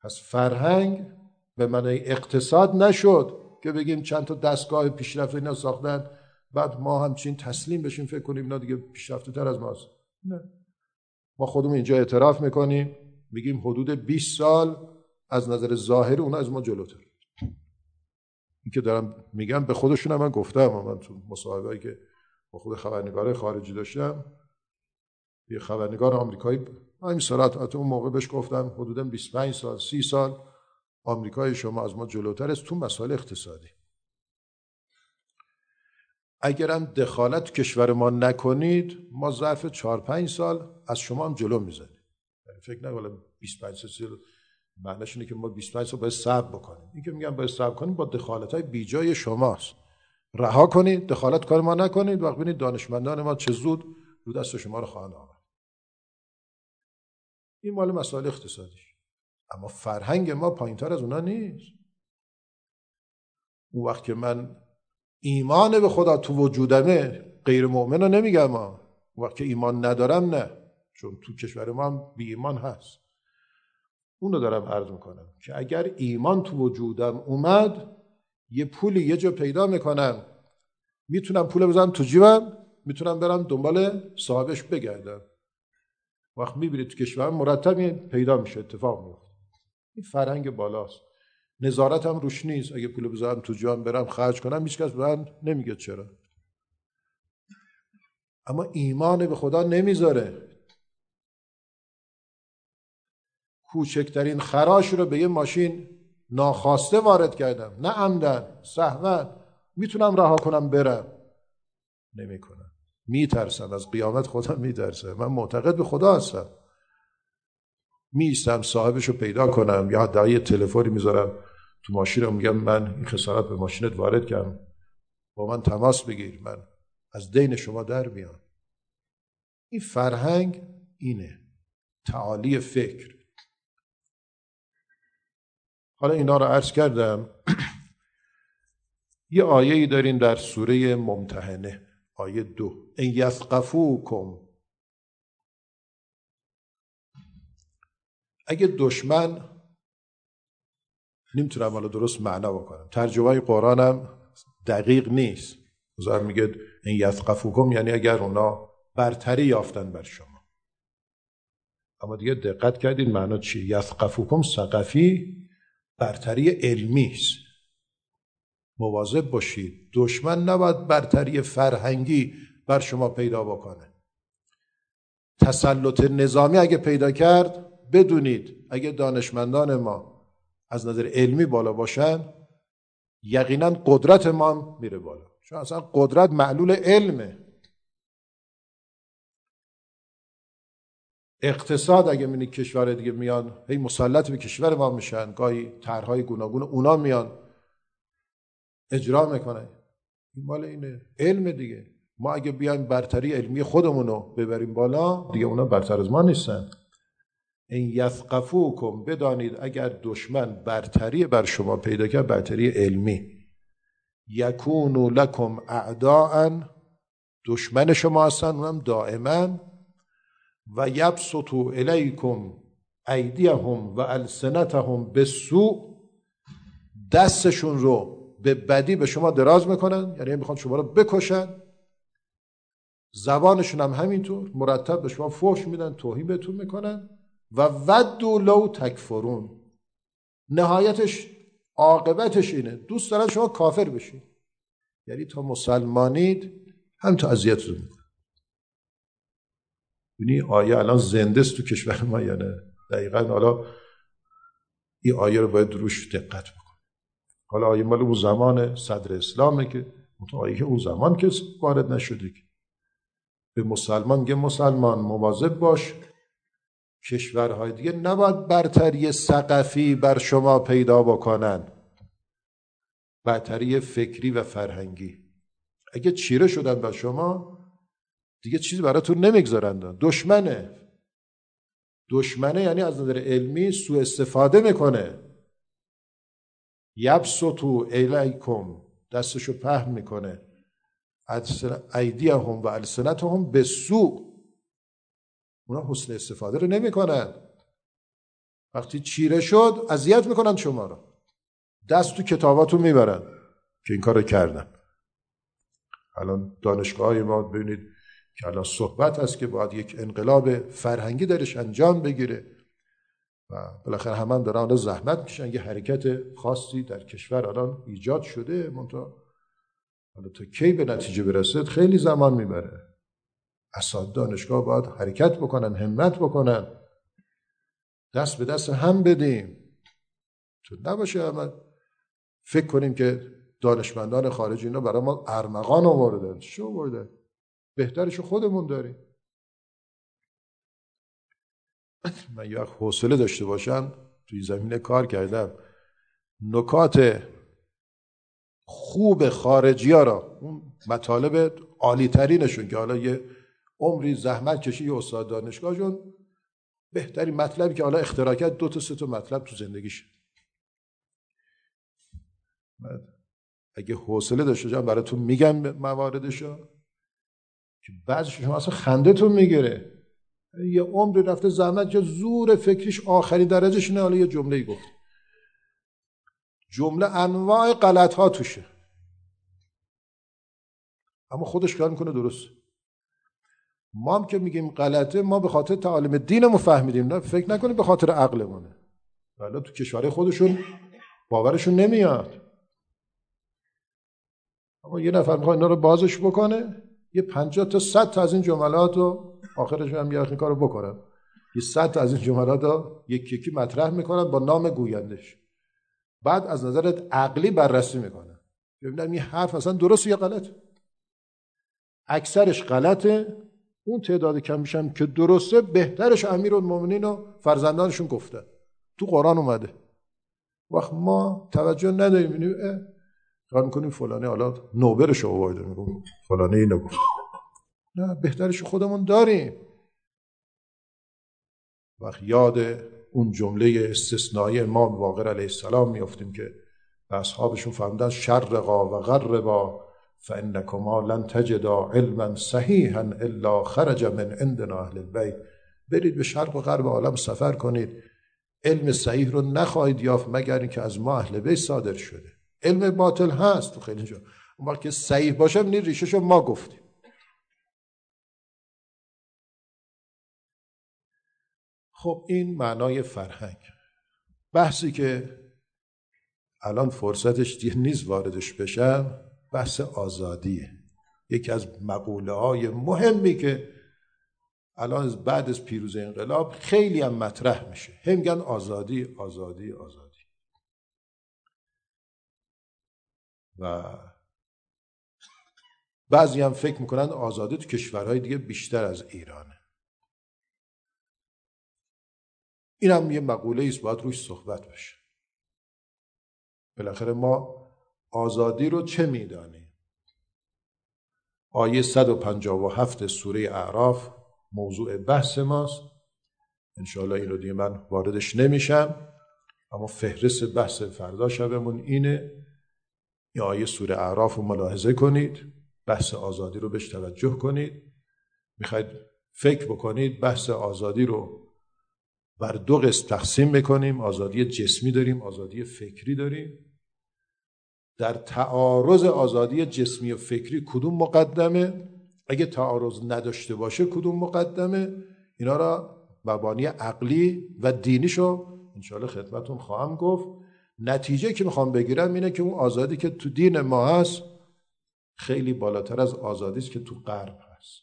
پس فرهنگ به معنی اقتصاد نشد که بگیم چند تا دستگاه پیشرفته اینا ساختن بعد ما همچین تسلیم بشیم فکر کنیم اینا دیگه پیشرفته تر از ماست. نه، ما خودمون اینجا اعتراف میکنیم میگیم حدود بیست سال از نظر ظاهری اونا از ما جلوتر. این که دارم میگم به خودشون هم من گفتم، من تو مصاحبه‌ای که با خود خبرنگارای خارجی داشتم یه خبرنگار آمریکایی همین سالات اون موقع بهش گفتم حدوداً بیست و پنج سال سی سال آمریکای شما از ما جلوتر است تو مسائل اقتصادی. اگرم دخالت تو کشور ما نکنید ما ظرف چهار پنج سال از شما هم جلو میزنیم. یعنی فکر نکنید بیست و پنج سال معنیش اینه که ما بیست و پنج سال باید صبر بکنیم. این که میگم باید صبر کنیم با دخالت‌های بیجای شماست. رها کنید، دخالت کار ما نکنید، وقت ببینید دانشمندان ما چه زود رو دست شما رو خواهند آورد. این مال مسائل اقتصادیش. اما فرهنگ ما پایین‌تر از اونا نیست. اون وقت که من ایمان به خدا تو وجودمه غیر مؤمن رو نمیگم ها. اون وقت که ایمان ندارم نه، چون تو کشور ما هم بی ایمان هست. اونو دارم عرض میکنم که اگر ایمان تو وجودم اومد یه پولی یه جا پیدا میکنم، میتونم پول بزنم تو جیبم، میتونم برم دنبال صاحبش بگردم. وقت میبینید تو کشورم مرتب پیدا میشه، اتفاق میفته. این فرهنگ بالاست. نظارت هم روش نیست. اگه پول بذارم تو جیبم برم خرج کنم هیچ کس به من نمیگه چرا. اما ایمان به خدا نمیذاره. کوچکترین خراش رو به یه ماشین ناخواسته وارد کردم، نه عمدن، سهوا، میتونم رها کنم برم، نمیکنم. میترسم از قیامت، خودم میترسم. من معتقد به خدا هستم. میستم صاحبش رو پیدا کنم یا حتی یه تلفنی میذارم تو ماشین رو، میگم من این خسارت به ماشینت وارد کردم، با من تماس بگیر، من از دین شما در میام. این فرهنگ اینه، تعالی فکر. حالا اینا رو عرض کردم. یه آیه‌ای داریم در سوره ممتحنه، آیه دو، ان یثقفوکم، اگه دشمن، نمیتونم حالا درست معنا بکنم، ترجمه قرآنم دقیق نیست. ظاهر میگه ان یثقفوکم یعنی اگر اونا برتری یافتن بر شما. اما دیگه دقت کردین معنا چی؟ یثقفوکم ثقفی برتری علمی است. مواظب باشید دشمن نباید برتری فرهنگی بر شما پیدا بکنه. تسلط نظامی اگه پیدا کرد، بدونید اگه دانشمندان ما از نظر علمی بالا باشن یقینا قدرت ما هم میره بالا، چون اصلا قدرت معلول علمه. اقتصاد اگه میبینید کشور دیگه میان هی مسلط به کشور ما میشن، گاهی طرحهای گوناگون اونا میان اجرا میکنن، این مال اینه علم دیگه. ما اگه بیایم برتری علمی خودمونو ببریم بالا، دیگه اونا برتر از ما نیستن. این یثقفوکم، بدانید اگر دشمن برتری بر شما پیدا کرد، برتری علمی، یکونوا لکم اعداء، دشمن شما هستن اونم دائما، و یبسطوا الیکم ایدیهم و السنتهم بالسوء، دستشون رو به بدی به شما دراز میکنن، یعنی میخوان شما رو بکشن. زبانشون هم همینطور مرتب به شما فحش میدن، توهین بهتون میکنن. و ودوا لو تکفرون، نهایتش عاقبتش اینه دوست دارن شما کافر بشید، یعنی تا مسلمانید هم تا اذیتتون میکنن. یعنی آیه الان زنده است تو کشور ما یا نه؟ دقیقاً. حالا این آیه رو باید روش دقت بکن. حالا آیه مال اون زمان صدر اسلامه که آیه که اون زمان که وارد نشده که به مسلمان میگه مسلمان مواظب باش، کشورهای دیگه نباید برتری ثقافی بر شما پیدا بکنن، برتری فکری و فرهنگی. اگه چیره شدن بر شما دیگه چیزی براتون نمیگذارن. دشمنه دشمنه یعنی از نظر علمی سوء استفاده میکنه. یبسطوا الیکم، دستشو پهن میکنه، ایدیهم و السنتهم بالسوء، اونا حسن استفاده رو نمیکنن. وقتی چیره شد اذیت میکنن شما رو، دست تو کتاباتون میبرن که این کارو کردن. الان دانشگاه‌های ما ببینید که الان صحبت هست که باید یک انقلاب فرهنگی درش انجام بگیره و بالاخره همه هم دارن الان زحمت میکشن. یه حرکت خاصی در کشور الان ایجاد شده، منتها حالا تا کی به نتیجه برسد خیلی زمان میبره. اساتید دانشگاه باید حرکت بکنن، همت بکنن، دست به دست هم بدیم. تو نباشه همه فکر کنیم که دانشمندان خارجی اینا برای ما ارمغان آوردن. چه آوردن؟ بهترشو خودمون داریم. من یک حوصله داشته باشم توی زمینه کار کردم، نکات خوب خارجی ها را، اون مطالب عالی ترینشون که حالا یه عمری زحمت کشی یه استاد دانشگاهشون بهترین مطلبی که حالا اختراع کرد دو تا سه تا مطلب تو زندگیش. اگه حوصله داشته باشم براتون میگم مواردشو که بعضیش شما اصلا خنده‌تون میگیره. یه عمر رفته زحمت که زور فکریش آخری درجهش نه، حالا یه جمله‌ای گفت، جمله انواع غلط ها توشه، اما خودش کار میکنه درست. ما هم که میگیم غلطه، ما به خاطر تعالیم دینمون فهمیدیم، نه فکر نکنیم به خاطر عقلمونه. ولی تو کشورهای خودشون باورشون نمیاد. اما یه نفر میخواد اینا رو بازش بکنه، یه پنجاه تا صد تا از این جملات رو آخرش هم یه این کارو بکنن، یه صد تا از این جملات رو یکی یکی مطرح میکنن با نام گویندش، بعد از نظر عقلی بررسی میکنن ببینن این حرف اصلا درست یا غلط. اکثرش غلطه، اون تعداد کم میشم که درسته بهترش امیرالمومنین و فرزندانشون گفتن، تو قرآن اومده. وقت ما توجه نداریم، میبینیم کار میکنیم فلانه حالا نوبرش آورده، میگم فلانه اینو گفت. نه، بهترش خودمون داریم. وقت یاد اون جمله استثنایی امام باقر علیه السلام میافتیم که به اصحابشون فرمودن شرقا و غربا فانکما لن تجدا علما صحیحا الا خرج من عندنا اهل البیت. برید به شرق و غرب عالم سفر کنید، علم صحیح رو نخواهید یافت مگر اینکه از ما اهل بیت صادر شده. علم باطل هست تو خیلی جا، اون وقت که صحیح باشه ببینید ریشه‌شو ما گفتیم. خب این معنای فرهنگ. بحثی که الان فرصتش دیگه نیست واردش بشم، بحث آزادیه. یکی از مقوله های مهمی که الان بعد از پیروزی انقلاب خیلی هم مطرح میشه، هم میگن آزادی آزادی آزادی. و بعضی هم فکر میکنن آزادی تو کشورهای دیگه بیشتر از ایرانه. این هم یه مقوله ایست باید روش صحبت بشه. بالاخره ما آزادی رو چه میدانیم؟ آیه صد و پنجاه و هفت سوره اعراف موضوع بحث ماست. انشاءالله این رو دیگه من واردش نمیشم، اما فهرست بحث فردا شبمون اینه. این آیه سوره اعراف رو ملاحظه کنید، بحث آزادی رو بهش توجه کنید. میخواید فکر بکنید بحث آزادی رو بر دو قسم تقسیم میکنیم، آزادی جسمی داریم، آزادی فکری داریم. در تعارض آزادی جسمی و فکری کدوم مقدمه؟ اگه تعارض نداشته باشه کدوم مقدمه؟ اینا را مبانی عقلی و دینیشو انشاءالله خدمتون خواهم گفت. نتیجه که میخوام بگیرم اینه که اون آزادی که تو دین ما هست خیلی بالاتر از آزادی است که تو غرب هست.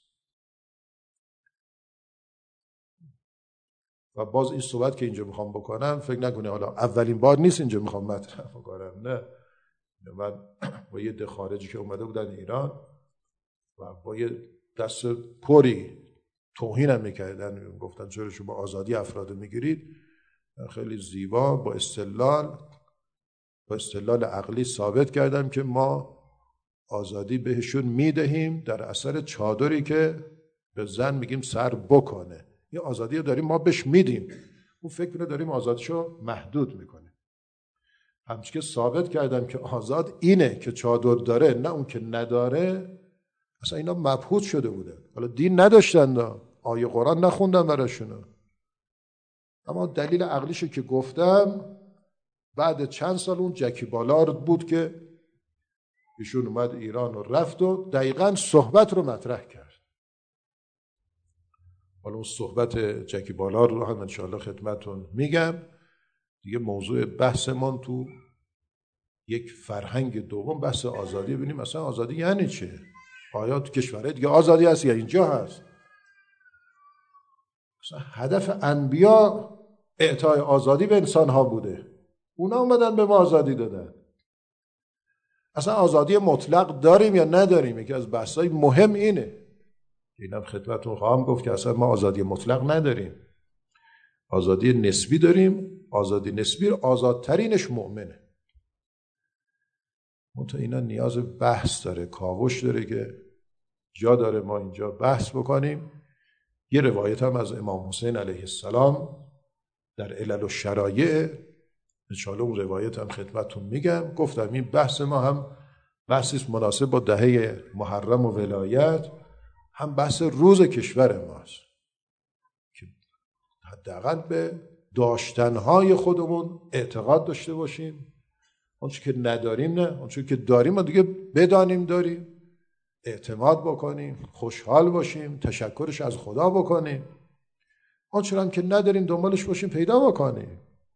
و باز این صحبت که اینجا میخوام بکنم فکر نکنه حالا اولین بار نیست اینجا میخوام مطرح بکنم، نه. من با یه ده خارجی که اومده بودن ایران و با یه دست پری توهینم میکردن، گفتن چرا شما آزادی افراد میگیرید. خیلی زیبا با استدلال با استدلال عقلی ثابت کردم که ما آزادی بهشون میدهیم در اثر چادری که به زن میگیم سر بکنه. یه آزادی رو داریم ما بهش میدیم، اون فکر رو داریم آزادیشو محدود میکنه. همچنین که ثابت کردم که آزاد اینه که چادر داره، نه اون که نداره. اصلا اینا مبهوت شده بوده، حالا دین نداشتن، آیه قرآن نخوندن براشون. اما دلیل عقلیشو که گفتم، بعد چند سال اون جکی بالار بود که ایشون اومد ایران و رفت و دقیقاً صحبت رو مطرح کرد. حالا اون صحبت جکی بالار رو هم انشاءالله خدمتون میگم. دیگه موضوع بحثمون تو یک فرهنگ دوم بحث آزادی. ببینیم مثلا آزادی یعنی چه؟ آیا تو کشورهای دیگه آزادی هست یا اینجا هست؟ مثلا هدف انبیا اعطای آزادی به انسان ها بوده، اونا اومدن به ما آزادی دادن. اصلا آزادی مطلق داریم یا نداریم؟ یکی از بحث‌های مهم اینه. اینم خدمتتون خواهم گفت که اصلا ما آزادی مطلق نداریم، آزادی نسبی داریم. آزادی نسبی آزادترینش مؤمنه. منتها اینا نیاز بحث داره، کاوش داره که جا داره ما اینجا بحث بکنیم. یه روایت هم از امام حسین علیه السلام در علل و شرایع، انشاءالله اون روایت هم خدمتتون میگم. گفتم این بحث ما هم بحثی مناسب با دهه محرم و ولایت، هم بحث روز کشور ماست که حداقل به داشتنهای خودمون اعتقاد داشته باشیم. آنچه که نداریم نه، آنچه که داریم ما دیگه بدانیم داریم، اعتماد بکنیم، خوشحال باشیم، تشکرش از خدا بکنیم. آنچه هم که نداریم دنبالش باشیم پیدا بکنیم.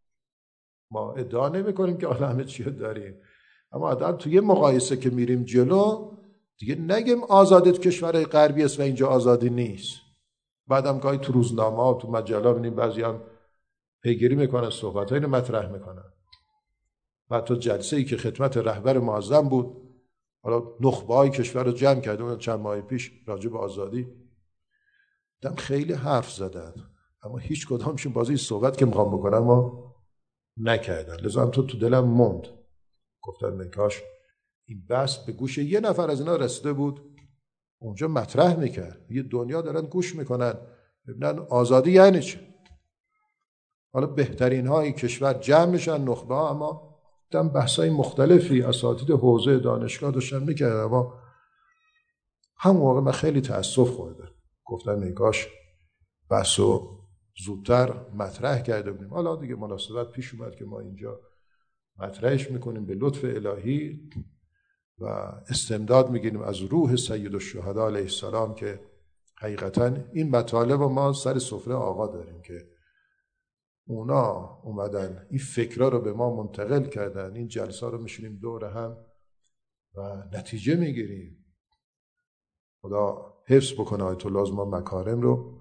ما ادعا نمی کنیم که حالا همه چی داریم، اما حداقل توی مقایسه که میریم جلو دیگه نگیم آزادی تو کشورهای غربی است و اینجا آزادی نیست. بعدم گاهی تو روزنامه ها تو مجله ببینیم بعضی هم پیگیری میکنن، صحبتایی رو مطرح میکنن. بعد تو جلسه ای که خدمت رهبر معظم بود، حالا نخبه‌های کشور رو جمع کردن چند ماه پیش راجع به آزادی، دم خیلی حرف زدن، اما هیچ کدامشون بازی صحبت که میخوام بکنن ما نکردن. لذا هم تو تو دلم موند، گفتم من کاش این بحث به گوش یه نفر از اینا رسیده بود، اونجا مطرح میکرد. یه دنیا دارن گوش میکنن ببینن آزادی یعنی چه. حالا بهترین های کشور جمع میشن، نخبه ها، اما دم بحثای مختلفی اساتید حوزه دانشگاه داشتن میکردن. اما همون موقع من خیلی تأسف خوردم، گفتم این کاش بحثو زودتر مطرح کرده بودیم. حالا دیگه مناسبت پیش اومد که ما اینجا مطرحش میکنیم به لطف الهی و استمداد میگیریم از روح سید الشهدا علیه السلام که حقیقتا این مطالب ما سر سفره آقا داریم که اونا اومدن این فکرها رو به ما منتقل کردن. این جلسه رو میشینیم دور هم و نتیجه میگیریم. خدا حفظ بکنه آیت الله از ما مکارم رو.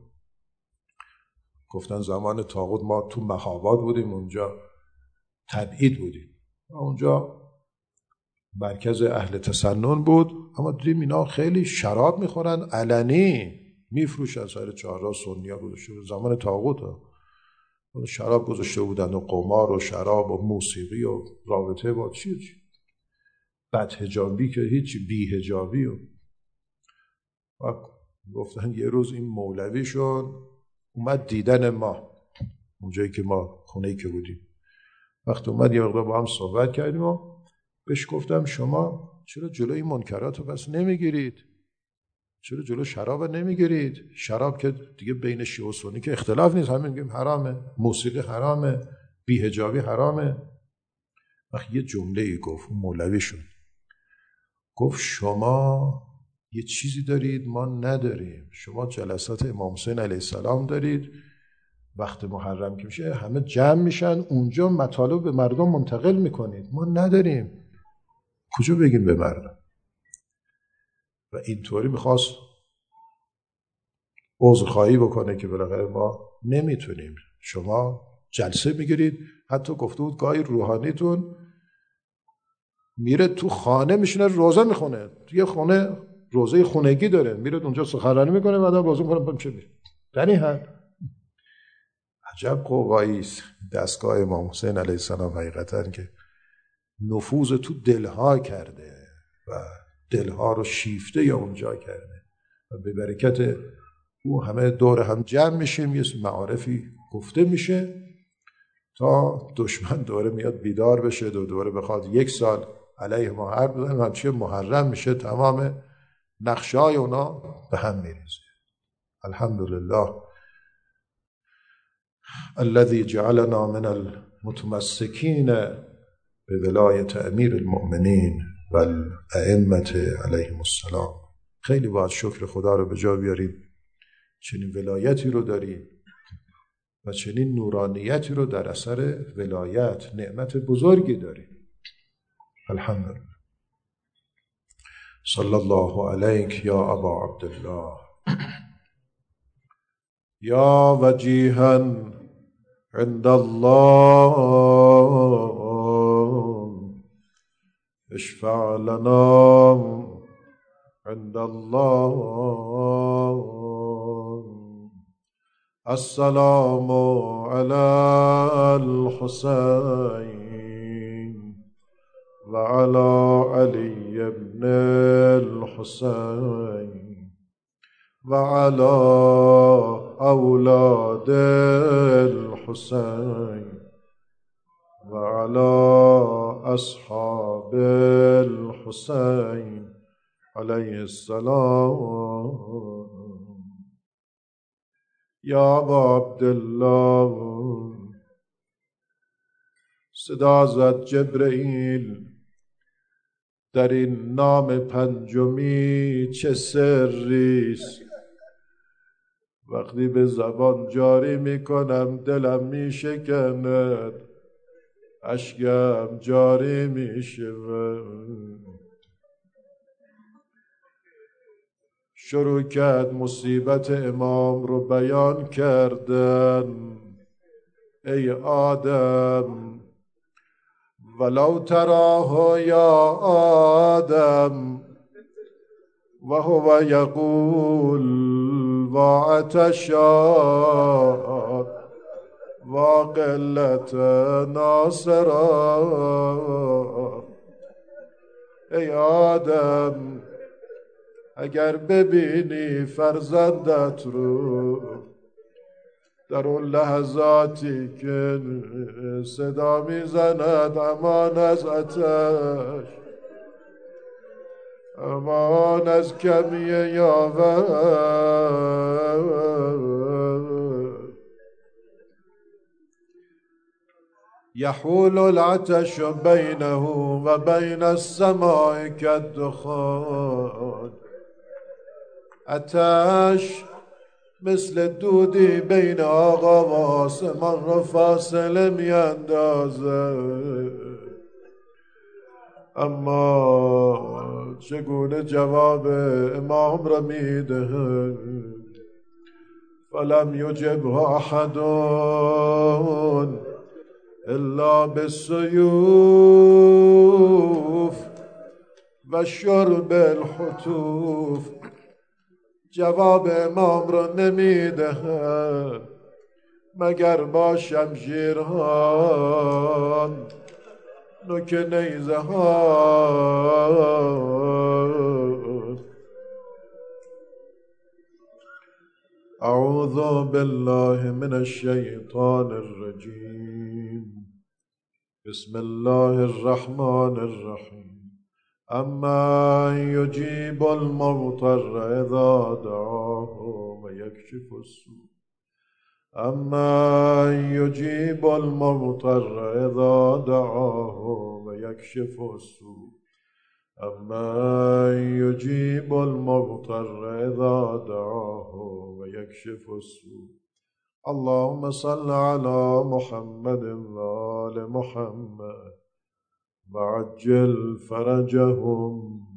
گفتن زمان طاغوت ما تو مهاباد بودیم، اونجا تبعید بودیم و اونجا مرکز اهل تسنن بود، اما دیدیم اینا خیلی شراب میخورن، علنی میفروشن. سر چهارراه سنیا گذاشته بود زمان طاغوت ها، شراب گذاشته بودن و قمار و شراب و موسیقی و رابطه با چی چی بدحجابی که هیچی، بی‌حجابی. و گفتن یه روز این مولویشون اومد دیدن ما اونجایی که ما خونه‌ای که بودیم. وقتی اومد یه مقدار با هم صحبت کردیم و بهش گفتم شما چرا جلوی منکرات رو بس نمیگیرید؟ چرا جلو شراب نمیگیرید؟ شراب که دیگه بین شیعه و سنی که اختلاف نیست، همه میگیم حرامه، موسیقی حرامه، بی‌حجابی حرامه. وقتی یه جمله‌ای گفت مولوی شد، گفت شما یه چیزی دارید ما نداریم. شما جلسات امام حسین علیه السلام دارید، وقت محرم که میشه همه جمع میشن اونجا مطالب به مردم منتقل میکنید، ما نداریم. کجا بگیم به مردم؟ و اینطوری میخواست عذرخواهی بکنه که بالاخره ما نمیتونیم. شما جلسه میگیرید، حتی گفته بود گاهی روحانیتون میره تو خانه میشینه روزه میخونه، یه خونه روزه خونگی داره، میره اونجا سخنرانی میکنه بعدا روزه میخونه چه میشه. در این حد عجب قوقایی است دستگاه امام حسین علیه السلام حقیقتا که نفوذ تو دلها کرده و دلها رو شیفته یا اونجا کرده و به برکت او همه دور هم جمع میشیم، یه معارفی گفته میشه تا دشمن دوره میاد بیدار بشه، دو دوره بخواد یک سال علیه ما حرف بزنه، همچه محرم میشه، تمام نقشه‌های اونا به هم میریزه. الحمدلله الذي جعلنا من المتمسكين بولایت امیر المؤمنین و الائمه علیهم السلام. خیلی باید شکر خدا رو به جا بیاریم چنین ولایتی رو داریم و چنین نورانیتی رو در اثر ولایت، نعمت بزرگی داریم. الحمدلله. صلی الله علیک یا ابا عبدالله یا وجیها عند الله اشفع لنا عند الله. السلام علی الحسین و علی علی ابن الحسین و علی اولاد الحسین و علی اصحاب الحسین علیه السلام. یا ابا عبدالله صدا زد جبرئیل در این نام پنجمی چه سریست. وقتی به زبان جاری میکنم دلم میشکند، اشکم جاری میشود. شروع کرد مصیبت امام رو بیان کردن. ای آدم ولو تراه یا آدم و هو یقول و عطشان و قلت ناصرا. ای آدم اگر ببینی فرزندت رو در اون لحظاتی که صدا میزند امان از آتش، امان از کمی یاور، یحول العطش بینه و بین السماء کالدخان. آتش مثل دودی بین آقا و آسمان را فاصله می اندازه. اما چگونه جواب امام را می دهد؟ فلم یجبه احد الا بالسیوف و شرب الحتوف. جواب امام را نمیدهد مگر با شمشیرها، نوک نیزه ها. اعوذ بالله من الشیطان الرجیم. بسم الله الرحمن الرحیم. اما یجیب المضطر اذا دعاه و یکشف السوء. اما یجیب المضطر اذا دعاه و یکشف السوء. اما یجیب المضطر اذا دعاه و یکشف السوء. اللهم صل علی محمد و آل محمد وعجل فرجهم